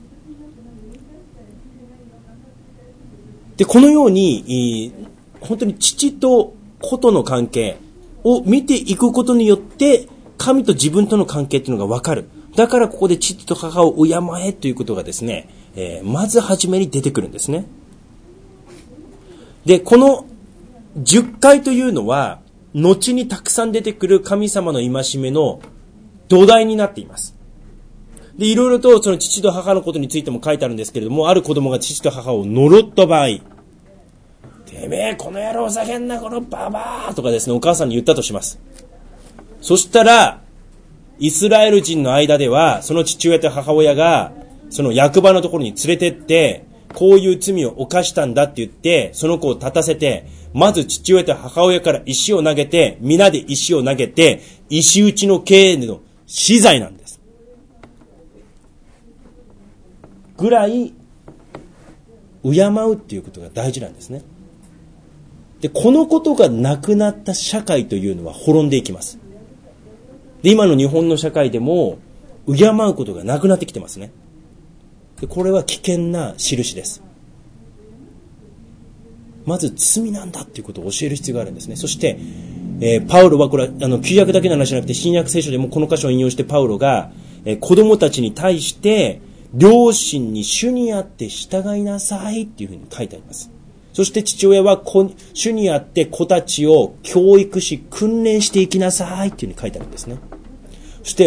で、このように、本当に父と子との関係を見ていくことによって、神と自分との関係というのが分かる。だからここで父と母を敬えということがですね、まず初めに出てくるんですね。で、この10回というのは、後にたくさん出てくる神様の戒めの土台になっています。で、いろいろとその父と母のことについても書いてあるんですけれども、ある子供が父と母を呪った場合、てめえこの野郎ふざけんなこのババアとかですね、お母さんに言ったとします。そしたら、イスラエル人の間では、その父親と母親が、その役場のところに連れてって、こういう罪を犯したんだって言って、その子を立たせて、まず父親と母親から石を投げて、皆で石を投げて、石打ちの刑の死罪なんです。ぐらい、敬うっていうことが大事なんですね。で、このことがなくなった社会というのは滅んでいきます。で、今の日本の社会でも、敬うことがなくなってきてますね。で、これは危険な印です。 まず罪なんだっていうことを教える必要があるんですね。そして、パウロはこれは旧約だけの話じゃなくて新約聖書でもこの箇所を引用してパウロが、子供たちに対して両親に主にあって従いなさいっていうふうに書いてあります。そして父親は主にあって子たちを教育し訓練していきなさいっていうふうに書いてあるんですね。そして、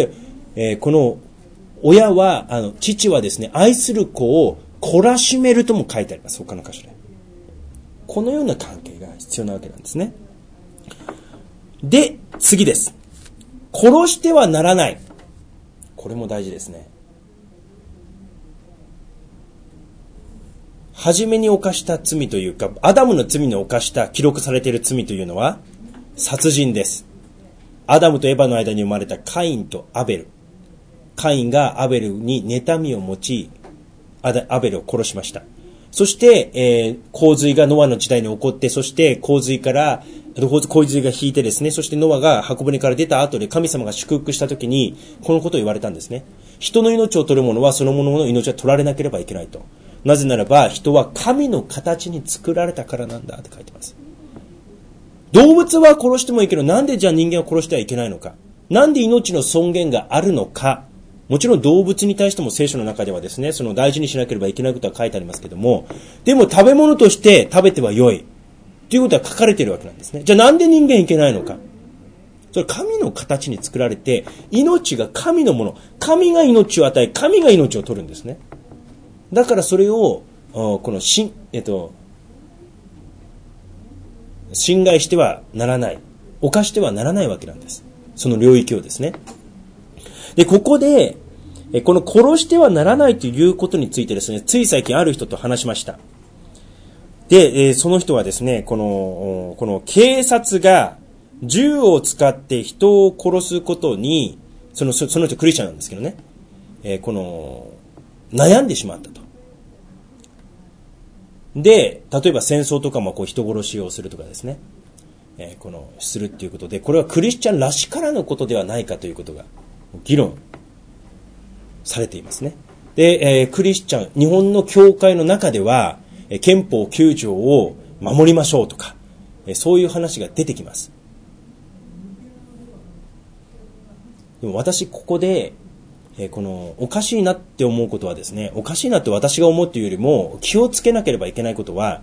この親は父はですね、愛する子を懲らしめるとも書いてあります。他の箇所でこのような関係が必要なわけなんですね。で、次です。殺してはならない。これも大事ですね。初めに犯した罪というか、アダムの罪の犯した記録されている罪というのは殺人です。アダムとエバの間に生まれたカインとアベル。カインがアベルに妬みを持ち、アベルを殺しました。そして、洪水がノアの時代に起こって、そして洪水が引いてですね、そしてノアが箱舟から出た後で神様が祝福した時に、このことを言われたんですね。人の命を取る者はその者の命は取られなければいけないと。なぜならば、人は神の形に作られたからなんだって書いてます。動物は殺してもいいけど、なんでじゃあ人間を殺してはいけないのか。なんで命の尊厳があるのか。もちろん動物に対しても聖書の中ではですね、その大事にしなければいけないことは書いてありますけども、でも食べ物として食べては良いということは書かれているわけなんですね。じゃあなんで人間いけないのか。それ神の形に作られて、命が神のもの、神が命を与え、神が命を取るんですね。だからそれをこの侵害してはならない、犯してはならないわけなんです。その領域をですね。で、ここで、この殺してはならないということについてですね、つい最近ある人と話しました。で、その人はですね、この警察が銃を使って人を殺すことに、その人クリスチャンなんですけどね、悩んでしまったと。で、例えば戦争とかも人殺しをするとかですね、するっていうことで、これはクリスチャンらしからぬことではないかということが議論されていますね。で、クリスチャン、日本の教会の中では、憲法9条を守りましょうとか、そういう話が出てきます。でも私、ここで、おかしいなって思うことはですね、おかしいなって私が思うというよりも、気をつけなければいけないことは、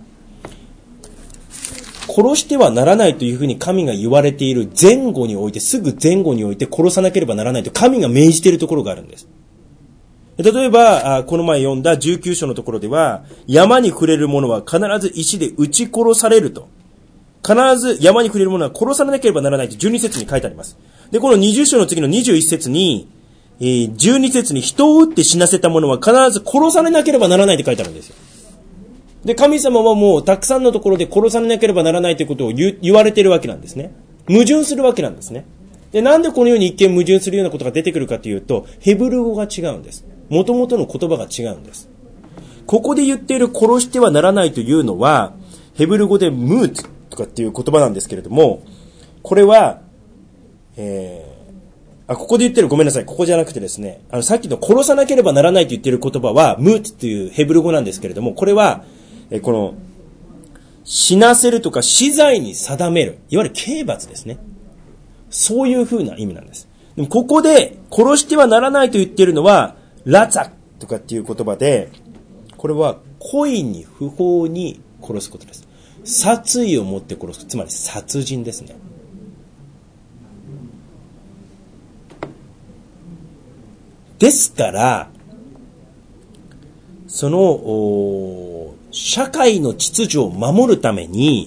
殺してはならないというふうに神が言われている前後において、すぐ前後において殺さなければならないと神が命じているところがあるんです。例えば、この前読んだ19章のところでは、山に触れる者は必ず石で撃ち殺されると。必ず山に触れる者は殺さなければならないと12節に書いてあります。で、この20章の次の21節に、12節に人を撃って死なせた者は必ず殺されなければならないって書いてあるんですよ。で、神様はもうたくさんのところで殺されなければならないということを言われているわけなんですね。矛盾するわけなんですね。で、なんでこのように一見矛盾するようなことが出てくるかというと、ヘブル語が違うんです。元々の言葉が違うんです。ここで言っている殺してはならないというのは、ヘブル語でムーツとかっていう言葉なんですけれども、これは、ここで言ってる、ごめんなさい、ここじゃなくてですね、さっきの殺さなければならないと言っている言葉は、ムーツというヘブル語なんですけれども、これは、死なせるとか死罪に定める、いわゆる刑罰ですね。そういう風な意味なんです。でもここで、殺してはならないと言っているのは、ラツァとかっていう言葉で、これは故意に不法に殺すことです。殺意を持って殺す、つまり殺人ですね。ですから、その社会の秩序を守るために、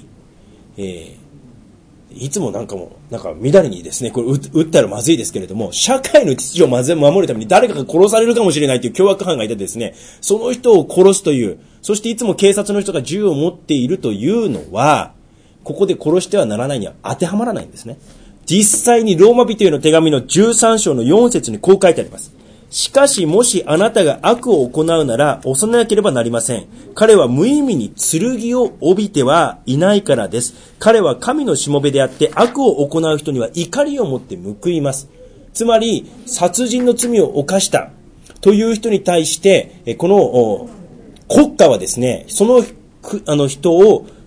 いつもなんか乱れにですね、これ撃ったらまずいですけれども、社会の秩序を守るために誰かが殺されるかもしれないという凶悪犯がいてですね、その人を殺すという、そしていつも警察の人が銃を持っているというのは、ここで殺してはならないには当てはまらないんですね。実際にローマ人への手紙の13章の4節にこう書いてあります。しかしもしあなたが悪を行うなら恐れなければなりません。彼は無意味に剣を帯びてはいないからです。彼は神のしもべであって悪を行う人には怒りを持って報います。つまり殺人の罪を犯したという人に対してこの国家はですね、その人を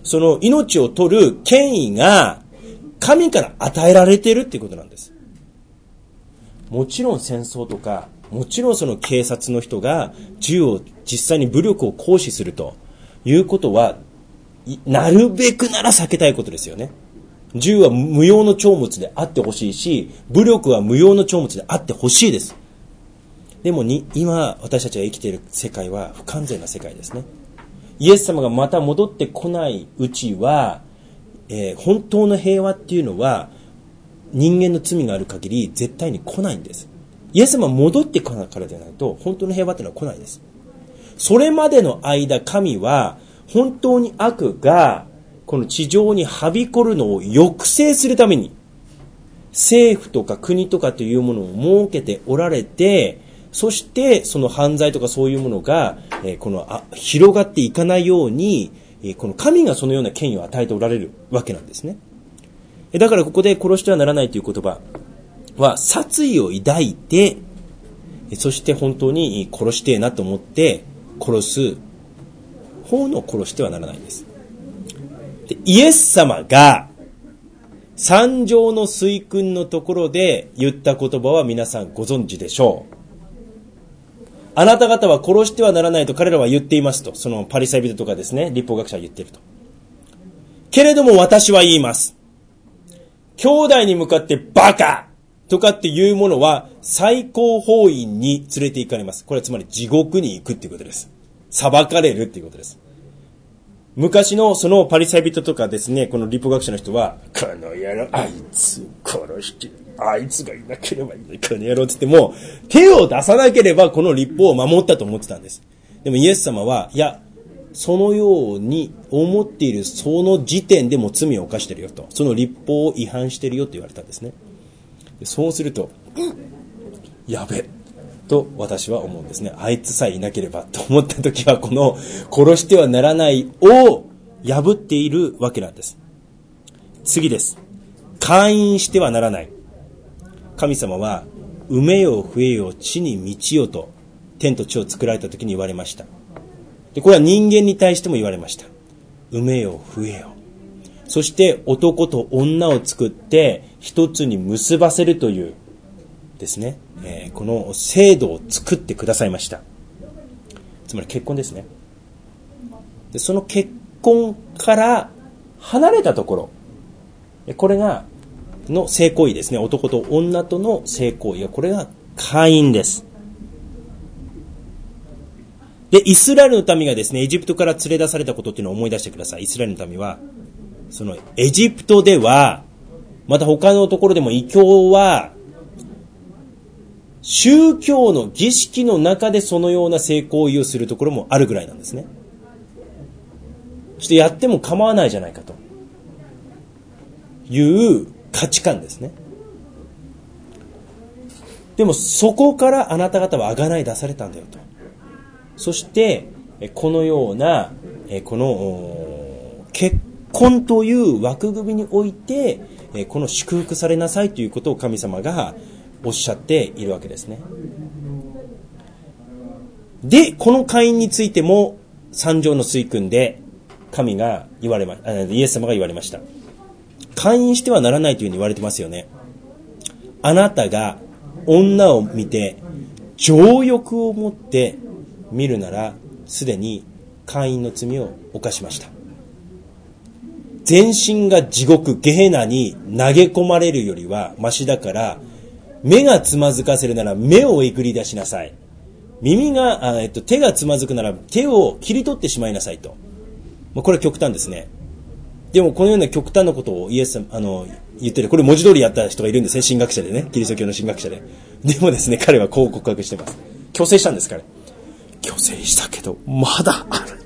その命を取る権威が神から与えられているっていうことなんです。もちろん戦争とか、もちろんその警察の人が銃を実際に武力を行使するということは、なるべくなら避けたいことですよね。銃は無用の長物であってほしいし、武力は無用の長物であってほしいです。でも今私たちが生きている世界は不完全な世界ですね。イエス様がまた戻ってこないうちは、本当の平和っていうのは人間の罪がある限り絶対に来ないんです。イエス様が戻ってこないからでないと本当の平和っていうのは来ないです。それまでの間、神は本当に悪がこの地上にはびこるのを抑制するために政府とか国とかというものを設けておられて、そしてその犯罪とかそういうものが広がっていかないように、この神がそのような権威を与えておられるわけなんですね。だからここで殺してはならないという言葉は殺意を抱いて、そして本当に殺してえなと思って殺す方の殺してはならないんです。で、イエス様が山上の水訓のところで言った言葉は皆さんご存知でしょう。あなた方は殺してはならないと彼らは言っていますと。そのパリサイ人とかですね、立法学者は言っていると。けれども私は言います。兄弟に向かってバカとかっていうものは最高法院に連れて行かれます。これはつまり地獄に行くっていうことです。裁かれるっていうことです。昔のそのパリサイ人とかですね、この立法学者の人は、この野郎、あいつ殺して、あいつがいなければいいのに、この野郎って言っても、手を出さなければこの立法を守ったと思ってたんです。でもイエス様は、いや、そのように思っているその時点でも罪を犯してるよと。その立法を違反してるよと言われたんですね。そうすると、やべと私は思うんですね。あいつさえいなければと思った時は、この殺してはならないを破っているわけなんです。次です。姦淫してはならない。神様は埋めよ増えよ地に満ちよと天と地を作られた時に言われました。で、これは人間に対しても言われました。埋めよ増えよ。そして男と女を作って一つに結ばせるというですね、この制度を作ってくださいました。つまり結婚ですね。で、その結婚から離れたところ、これがの性行為ですね。男と女との性行為が、これが姦淫です。で、イスラエルの民がですね、エジプトから連れ出されたことっていうのを思い出してください。イスラエルの民は、そのエジプトでは、また他のところでも異教は、宗教の儀式の中でそのような性行為をするところもあるぐらいなんですね。そしてやっても構わないじゃないかという価値観ですね。でもそこからあなた方は贖い出されたんだよと。そしてこのようなこの結婚という枠組みにおいてこの祝福されなさいということを神様がおっしゃっているわけですね。で、この姦淫についても三条の水訓で神がイエス様が言われました。姦淫してはならないというふうに言われてますよね。あなたが女を見て情欲を持って見るならすでに姦淫の罪を犯しました。全身が地獄ゲヘナに投げ込まれるよりはマシだから、目がつまずかせるなら目をえぐり出しなさい。手がつまずくなら手を切り取ってしまいなさいと。これは極端ですね。でもこのような極端なことをイエス言ってる。これ文字通りやった人がいるんですね。神学者でね。キリスト教の神学者で。でもですね、彼はこう告白してます。虚勢したんです、彼。虚勢したけど、まだある。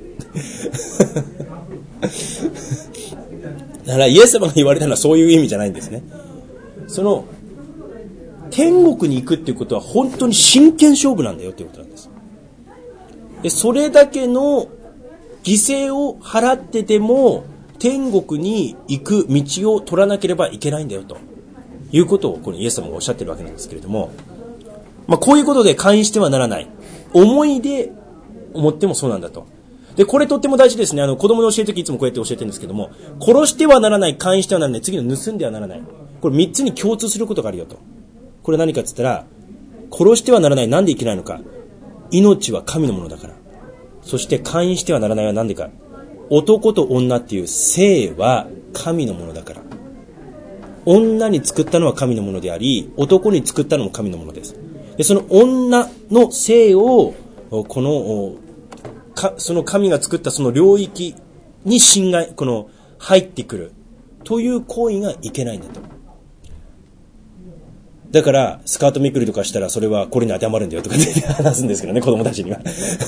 だからイエス様が言われたのはそういう意味じゃないんですね。その、天国に行くっていうことは本当に真剣勝負なんだよっていうことなんです。で、それだけの犠牲を払ってても天国に行く道を取らなければいけないんだよということをこのイエス様がおっしゃってるわけなんですけれども、こういうことで姦淫してはならない。思いで思ってもそうなんだと。 で、これとっても大事ですね。子供に教えるときいつもこうやって教えてるんですけども、殺してはならない、姦淫してはならない、次の盗んではならない。これ3つに共通することがあるよと。これ何かって言ったら、殺してはならない、なんでいけないのか。命は神のものだから。そして姦淫してはならないはなんでか。男と女っていう性は神のものだから。女に作ったのは神のものであり、男に作ったのも神のものです。で、その女の性を、その神が作ったその領域に侵害、入ってくるという行為がいけないんだと。だから、スカートめくりとかしたらそれはこれに当てはまるんだよとかって話すんですけどね、子供たちには。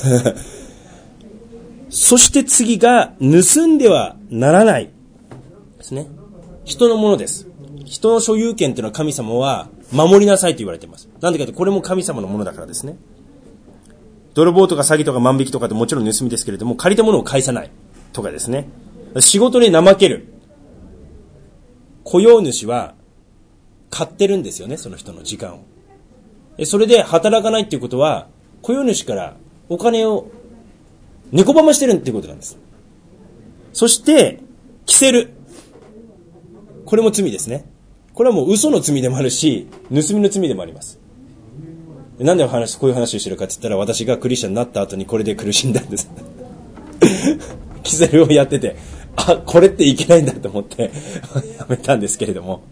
そして次が、盗んではならないですね。人のものです。人の所有権というのは神様は守りなさいと言われています。なんでかというと、これも神様のものだからですね。泥棒とか詐欺とか万引きとかってもちろん盗みですけれども、借りたものを返さないとかですね。仕事に怠ける。雇用主は買ってるんですよね、その人の時間を。それで働かないっていうことは、雇用主からお金を猫ばましてるっていうことなんです。そして、着せる。これも罪ですね。これはもう嘘の罪でもあるし、盗みの罪でもあります。なんでこういう話をしてるかって言ったら、私がクリスチャンになった後にこれで苦しんだんです。キセルをやってて、これっていけないんだと思ってやめたんですけれども。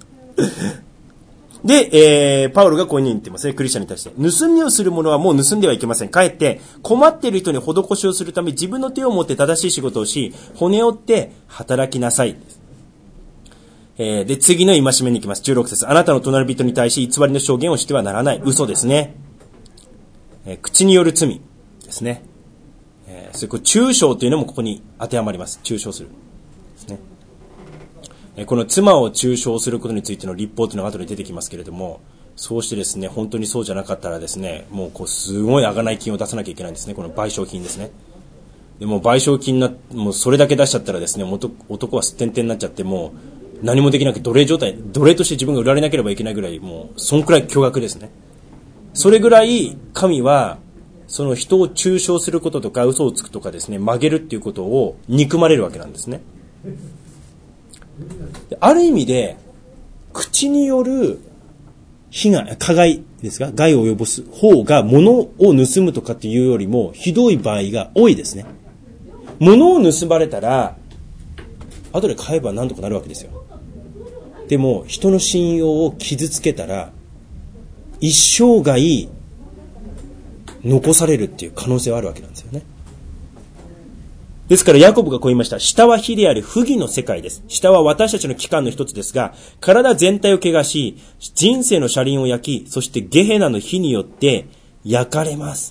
で、パウロがこういうふうに言ってますね、クリスチャンに対して。盗みをする者はもう盗んではいけません。かえって困っている人に施しをするため、自分の手を持って正しい仕事をし、骨折って働きなさい。で、次の戒めに行きます。16節。あなたの隣人に対し偽りの証言をしてはならない。嘘ですね。口による罪ですね。それこれ中傷というのもここに当てはまります。中傷するですね。この妻を中傷することについての立法というのが後で出てきますけれども、そうしてですね、本当にそうじゃなかったらですね、もうすごい贖い金を出さなきゃいけないんですね。この賠償金ですね。でも賠償金もうそれだけ出しちゃったらですね、男はすってんてんになっちゃって、もう何もできなくて奴隷として自分が売られなければいけないぐらい、もうそんくらい巨額ですね。それぐらい神はその人を中傷することとか嘘をつくとかですね、曲げるっていうことを憎まれるわけなんですね。ある意味で口による加害ですか、害を及ぼす方が物を盗むとかっていうよりもひどい場合が多いですね。物を盗まれたら後で買えば何とかなるわけですよ。でも人の信用を傷つけたら一生涯残されるっていう可能性はあるわけなんですよね。ですからヤコブがこう言いました。舌は火であり不義の世界です。舌は私たちの器官の一つですが、体全体を汚し、人生の車輪を焼き、そしてゲヘナの火によって焼かれます。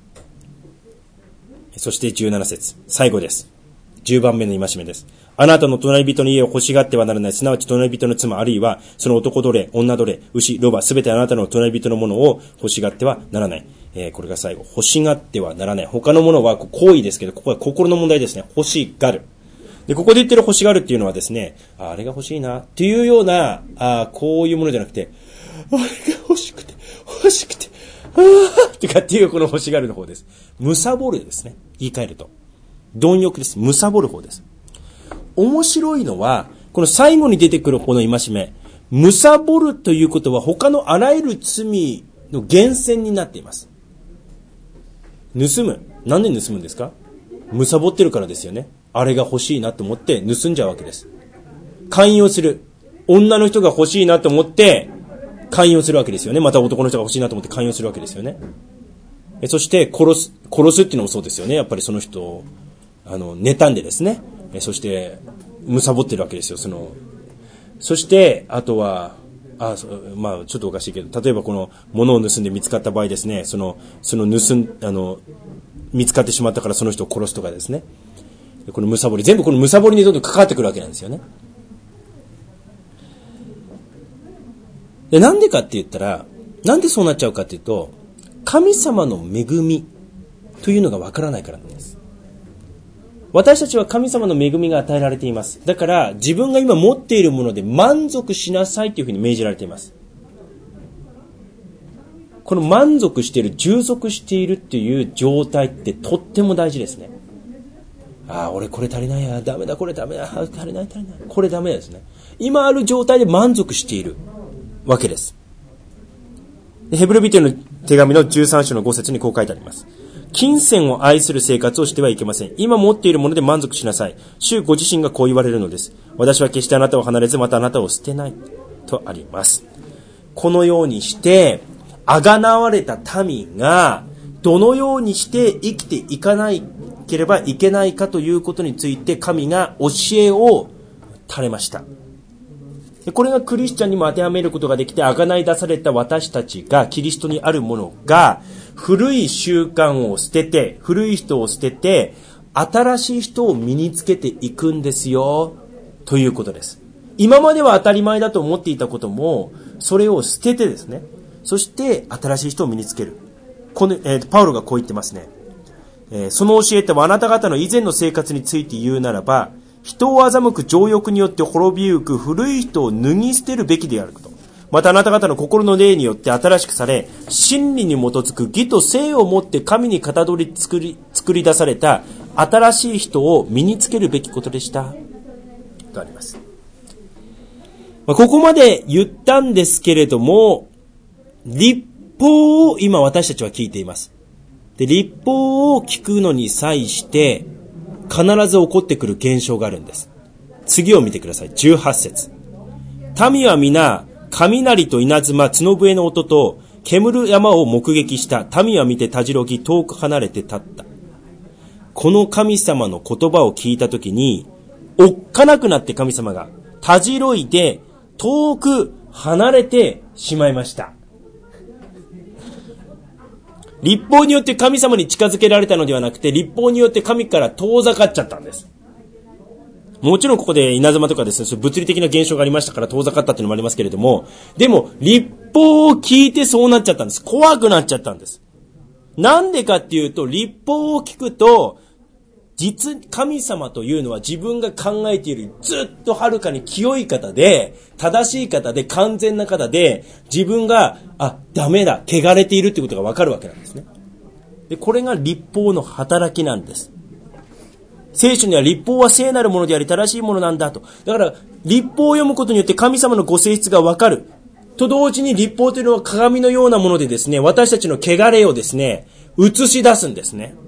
そして17節、最後です。10番目の戒めです。あなたの隣人の家を欲しがってはならない。すなわち隣人の妻、あるいはその男奴隷、女奴隷、牛、ロバ、すべてあなたの隣人のものを欲しがってはならない。これが最後。欲しがってはならない。他のものは行為ですけど、ここは心の問題ですね。欲しがる。で、ここで言ってる欲しがるっていうのはですね、あれが欲しいなっていうような、こういうものじゃなくて、あれが欲しくて、とかっていうこの欲しがるの方です。むさぼるですね。言い換えると。貪欲です。むさぼる方です。面白いのは、この最後に出てくるこの戒め、むさぼるということは他のあらゆる罪の源泉になっています。盗む。なんで盗むんですか？むさぼってるからですよね。あれが欲しいなと思って盗んじゃうわけです。勧誘する。女の人が欲しいなと思って勧誘するわけですよね。また男の人が欲しいなと思って勧誘するわけですよね。そして殺すっていうのもそうですよね。やっぱりその人を妬んでですね。そしてむさぼってるわけですよ。そしてあとはちょっとおかしいけど、例えばこの物を盗んで見つかった場合ですね、見つかってしまったからその人を殺すとかですね。このむさぼり、全部このむさぼりにどんどん関わってくるわけなんですよね。で、なんでかって言ったら、なんでそうなっちゃうかっていうと、神様の恵みというのがわからないからなんです。私たちは神様の恵みが与えられています。だから自分が今持っているもので満足しなさいというふうに命じられています。この満足している、充足しているっていう状態ってとっても大事ですね。 俺これ足りないや、ダメだ、これダメだ、足りない、これダメですね。今ある状態で満足しているわけです。ヘブル人への手紙の13章の5節にこう書いてあります。金銭を愛する生活をしてはいけません。今持っているもので満足しなさい。主ご自身がこう言われるのです。私は決してあなたを離れず、またあなたを捨てない。とあります。このようにして、あがなわれた民が、どのようにして生きていかなければいけないかということについて、神が教えを垂れました。これがクリスチャンにも当てはめることができて、あがない出された私たちが、キリストにあるものが、古い習慣を捨てて、古い人を捨てて、新しい人を身につけていくんですよ、ということです。今までは当たり前だと思っていたことも、それを捨ててですね、そして新しい人を身につける。パウロがこう言ってますね。その教えとはあなた方の以前の生活について言うならば、人を欺く情欲によって滅びゆく古い人を脱ぎ捨てるべきであること。またあなた方の心の霊によって新しくされ、真理に基づく義と誠をもって神にかたどり作り出された新しい人を身につけるべきことでした。とあります。ここまで言ったんですけれども、律法を今私たちは聞いています。で、律法を聞くのに際して、必ず起こってくる現象があるんです。次を見てください。18節。民は皆、雷と稲妻、角笛の音と、煙る山を目撃した。民は見てたじろぎ、遠く離れて立った。この神様の言葉を聞いたときに、おっかなくなって神様が、たじろいで、遠く離れてしまいました。律法によって神様に近づけられたのではなくて、律法によって神から遠ざかっちゃったんです。もちろんここで稲妻とかですね、そういう物理的な現象がありましたから遠ざかったっていうのもありますけれども、でも律法を聞いてそうなっちゃったんです。怖くなっちゃったんです。なんでかっていうと、律法を聞くと、神様というのは自分が考えているよりずっとはるかに清い方で、正しい方で、完全な方で、自分が、ダメだ、汚れているってことがわかるわけなんですね。で、これが律法の働きなんです。聖書には律法は聖なるものであり正しいものなんだと。だから、律法を読むことによって神様のご性質がわかる。と同時に律法というのは鏡のようなものでですね、私たちの汚れをですね、映し出すんですね。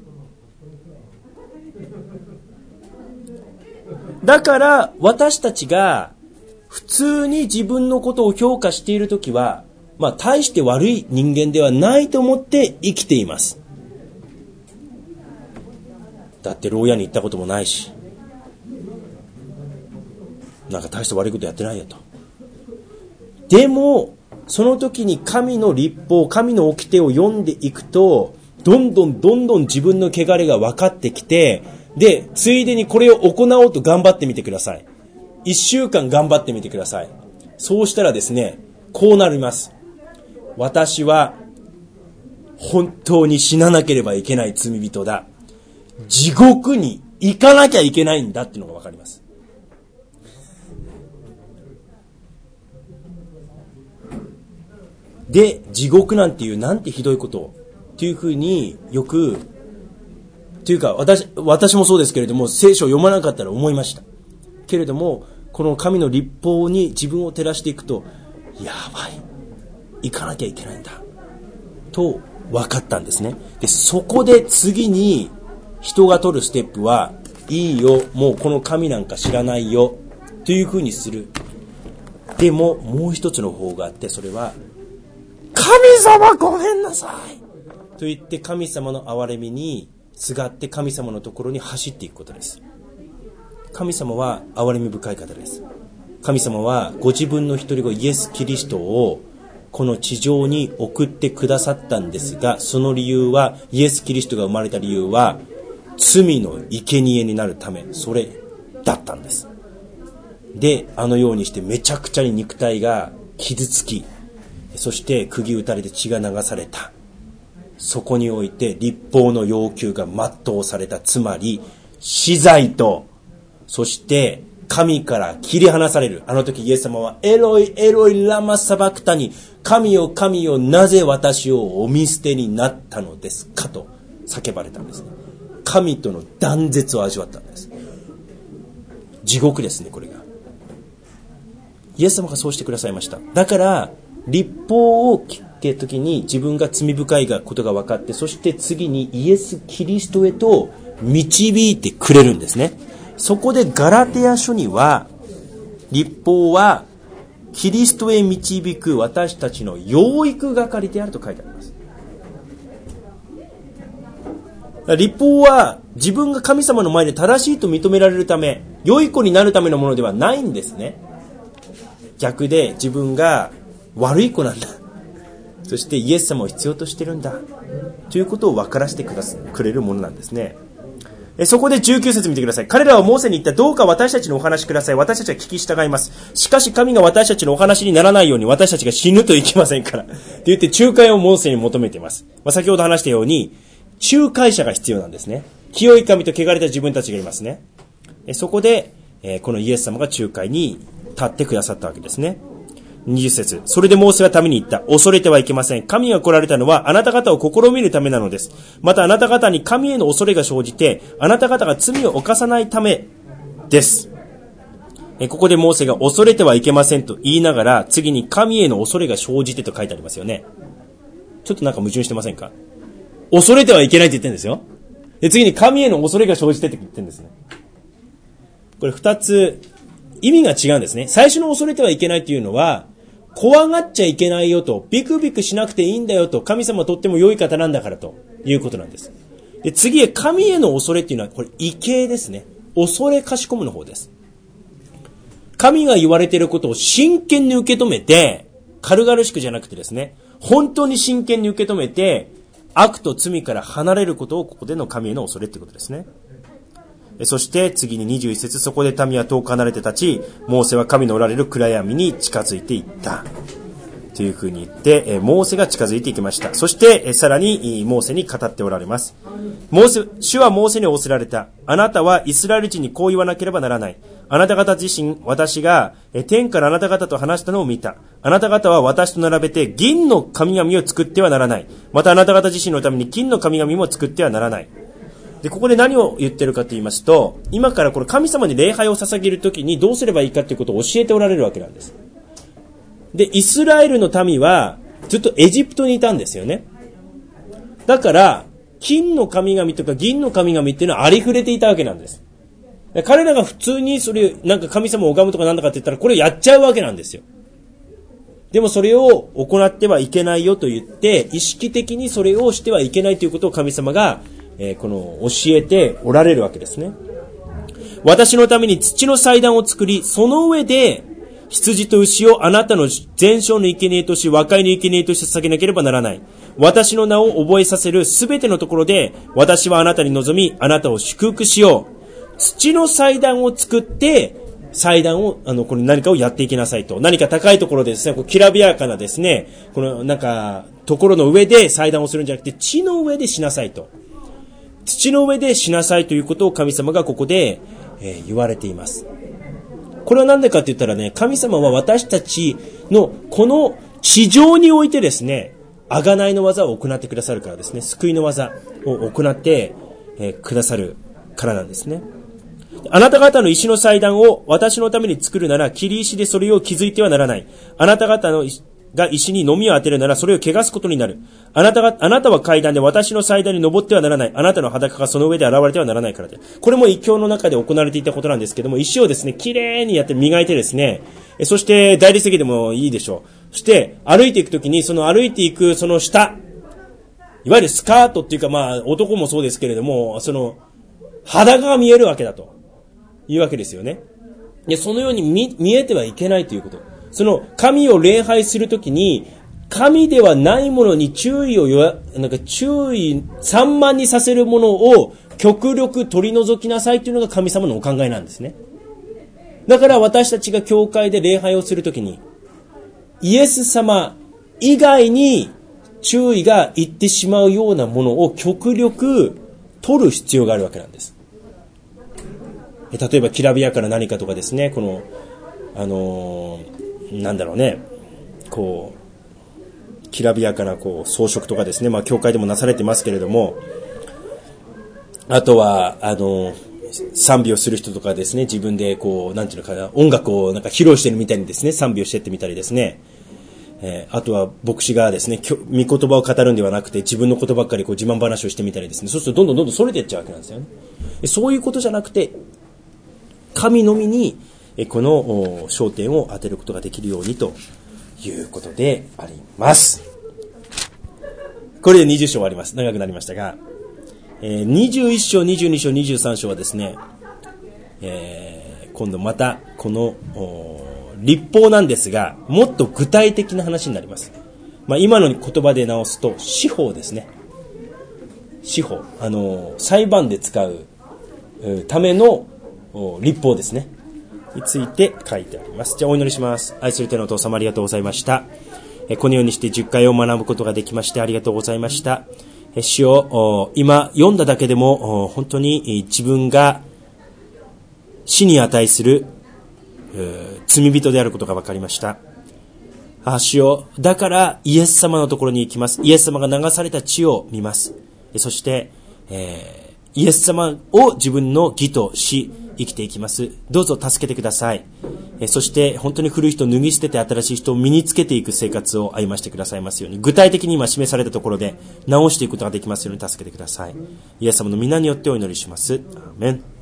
だから私たちが普通に自分のことを評価しているときは、大して悪い人間ではないと思って生きています。だって牢屋に行ったこともないし、なんか大して悪いことやってないよと。でもその時に神の律法、神の掟を読んでいくと、どんどん自分の汚れが分かってきて、で、ついでにこれを行おうと頑張ってみてください。1週間頑張ってみてください。そうしたらですね、こうなります。私は本当に死ななければいけない罪人だ。地獄に行かなきゃいけないんだっていうのがわかります。で、地獄なんていうなんてひどいことっていうふうによくというか私もそうですけれども、聖書を読まなかったら思いましたけれども、この神の律法に自分を照らしていくと、やばい、行かなきゃいけないんだと分かったんですね。で、そこで次に人が取るステップは、いいよ、もうこの神なんか知らないよというふうにする。でももう一つの方があって、それは神様ごめんなさいと言って神様の憐れみにすがって神様のところに走っていくことです。神様は憐れみ深い方です。神様はご自分の一人子イエス・キリストをこの地上に送ってくださったんですが、その理由は、イエス・キリストが生まれた理由は罪の生贄になるため、それだったんです。で、あのようにしてめちゃくちゃに肉体が傷つき、そして釘打たれて血が流された。そこにおいて律法の要求が全うされた。つまり死罪と、そして神から切り離される。あの時イエス様はエロイエロイラマサバクタに、神よ神よなぜ私をお見捨てになったのですかと叫ばれたんですね。 神との断絶を味わったんです。地獄ですね、これが。イエス様がそうしてくださいました。だから律法を聞けた時に自分が罪深いことが分かって、そして次にイエス・キリストへと導いてくれるんですね。そこでガラテヤ書には、律法はキリストへ導く私たちの養育係であると書いてあります。律法は自分が神様の前で正しいと認められるため、良い子になるためのものではないんですね。逆で自分が悪い子なんだ、そしてイエス様を必要としてるんだということを分からせてくれるものなんですね。そこで19節見てください。彼らはモーセに言った。どうか私たちのお話しください。私たちは聞き従います。しかし神が私たちのお話にならないように私たちが死ぬといけませんから。って言って仲介をモーセに求めています。先ほど話したように仲介者が必要なんですね。清い神と汚れた自分たちがいますね。そこでこのイエス様が仲介に立ってくださったわけですね。20節。それでモーセは民に言った。恐れてはいけません。神が来られたのはあなた方を試みるためなのです。またあなた方に神への恐れが生じて、あなた方が罪を犯さないためです。ここでモーセが恐れてはいけませんと言いながら、次に神への恐れが生じてと書いてありますよね。ちょっとなんか矛盾してませんか？恐れてはいけないって言ってるんですよ。で、次に神への恐れが生じてって言ってるんですね。これ二つ意味が違うんですね。最初の恐れてはいけないというのは、怖がっちゃいけないよと、ビクビクしなくていいんだよと、神様はとっても良い方なんだからということなんです。で、次へ神への恐れっていうのは、これ畏敬ですね。恐れかしこむの方です。神が言われていることを真剣に受け止めて、軽々しくじゃなくてですね、本当に真剣に受け止めて、悪と罪から離れることをここでの神への恐れってことですね。そして次に21節、そこで民は遠く離れて立ち、モーセは神のおられる暗闇に近づいていったというふうに言って、モーセが近づいていきました。そしてさらにモーセに語っておられます。主はモーセに仰せられた。あなたはイスラエル人にこう言わなければならない。あなた方自身、私が天からあなた方と話したのを見た。あなた方は私と並べて銀の神々を作ってはならない。またあなた方自身のために金の神々も作ってはならない。で、ここで何を言ってるかと言いますと、今からこの神様に礼拝を捧げるときにどうすればいいかということを教えておられるわけなんです。で、イスラエルの民はずっとエジプトにいたんですよね。だから、金の神々とか銀の神々っていうのはありふれていたわけなんです。彼らが普通にそれ、なんか神様を拝むとかなんだかって言ったら、これやっちゃうわけなんですよ。でもそれを行ってはいけないよと言って、意識的にそれをしてはいけないということを神様がこの教えておられるわけですね。私のために土の祭壇を作り、その上で羊と牛をあなたの全焼の生贄とし、和解の生贄として捧げなければならない。私の名を覚えさせるすべてのところで、私はあなたに望み、あなたを祝福しよう。土の祭壇を作って、祭壇を、これ何かをやっていきなさいと。何か高いところでですね、こうきらびやかなですね、このなんか、ところの上で祭壇をするんじゃなくて、地の上でしなさいと。土の上でしなさいということを神様がここで、言われています。これは何でかって言ったらね、神様は私たちのこの地上においてですね、贖いの技を行ってくださるからですね、救いの技を行って、くださるからなんですね。あなた方の石の祭壇を私のために作るなら、切り石でそれを築いてはならない。あなた方が石にのみを当てるならそれを汚すことになる。あなたは階段で私の祭壇に登ってはならない。あなたの裸がその上で現れてはならないからで。これも異教の中で行われていたことなんですけども、石をですね、きれいにやって磨いてですね、そして大理石でもいいでしょう。そして歩いていくときに、その歩いていくその下、いわゆるスカートっていうか、まあ男もそうですけれども、その裸が見えるわけだというわけですよね。で、そのように見えてはいけないということ。その神を礼拝するときに、神ではないものに注意散漫にさせるものを極力取り除きなさいというのが神様のお考えなんですね。だから私たちが教会で礼拝をするときに、イエス様以外に注意がいってしまうようなものを極力取る必要があるわけなんです。例えばきらびやかな何かとかですね、このなんだろうね、こうきらびやかなこう装飾とかですね、まあ教会でもなされてますけれども、 あとは、賛美をする人とかですね、自分でこう、なんていうのかな、音楽をなんか披露してるみたいにですね、賛美をしてってみたりですね、あとは牧師がですね、御言葉を語るんではなくて、自分のことばっかりこう自慢話をしてみたりですね、そうするとどんどんそれていっちゃうわけなんですよね。そういうことじゃなくて、神のみに、この焦点を当てることができるようにということであります。これで20章終わります。長くなりましたが、21章、22章、23章はですね、今度またこの律法なんですが、もっと具体的な話になります。今の言葉で直すと司法ですね。司法、裁判で使うための律法ですねについて書いてあります。じゃあお祈りします。愛する天のお父様、ありがとうございました。このようにして10回を学ぶことができましてありがとうございました。主を今読んだだけでも本当に自分が死に値する罪人であることが分かりました。主よ、だからイエス様のところに行きます。イエス様が流された血を見ます。そして、イエス様を自分の義とし生きていきます。どうぞ助けてください。そして本当に古い人を脱ぎ捨てて新しい人を身につけていく生活を歩ましてくださいますように、具体的に今示されたところで直していくことができますように助けてください。イエス様の皆によってお祈りします。アーメン。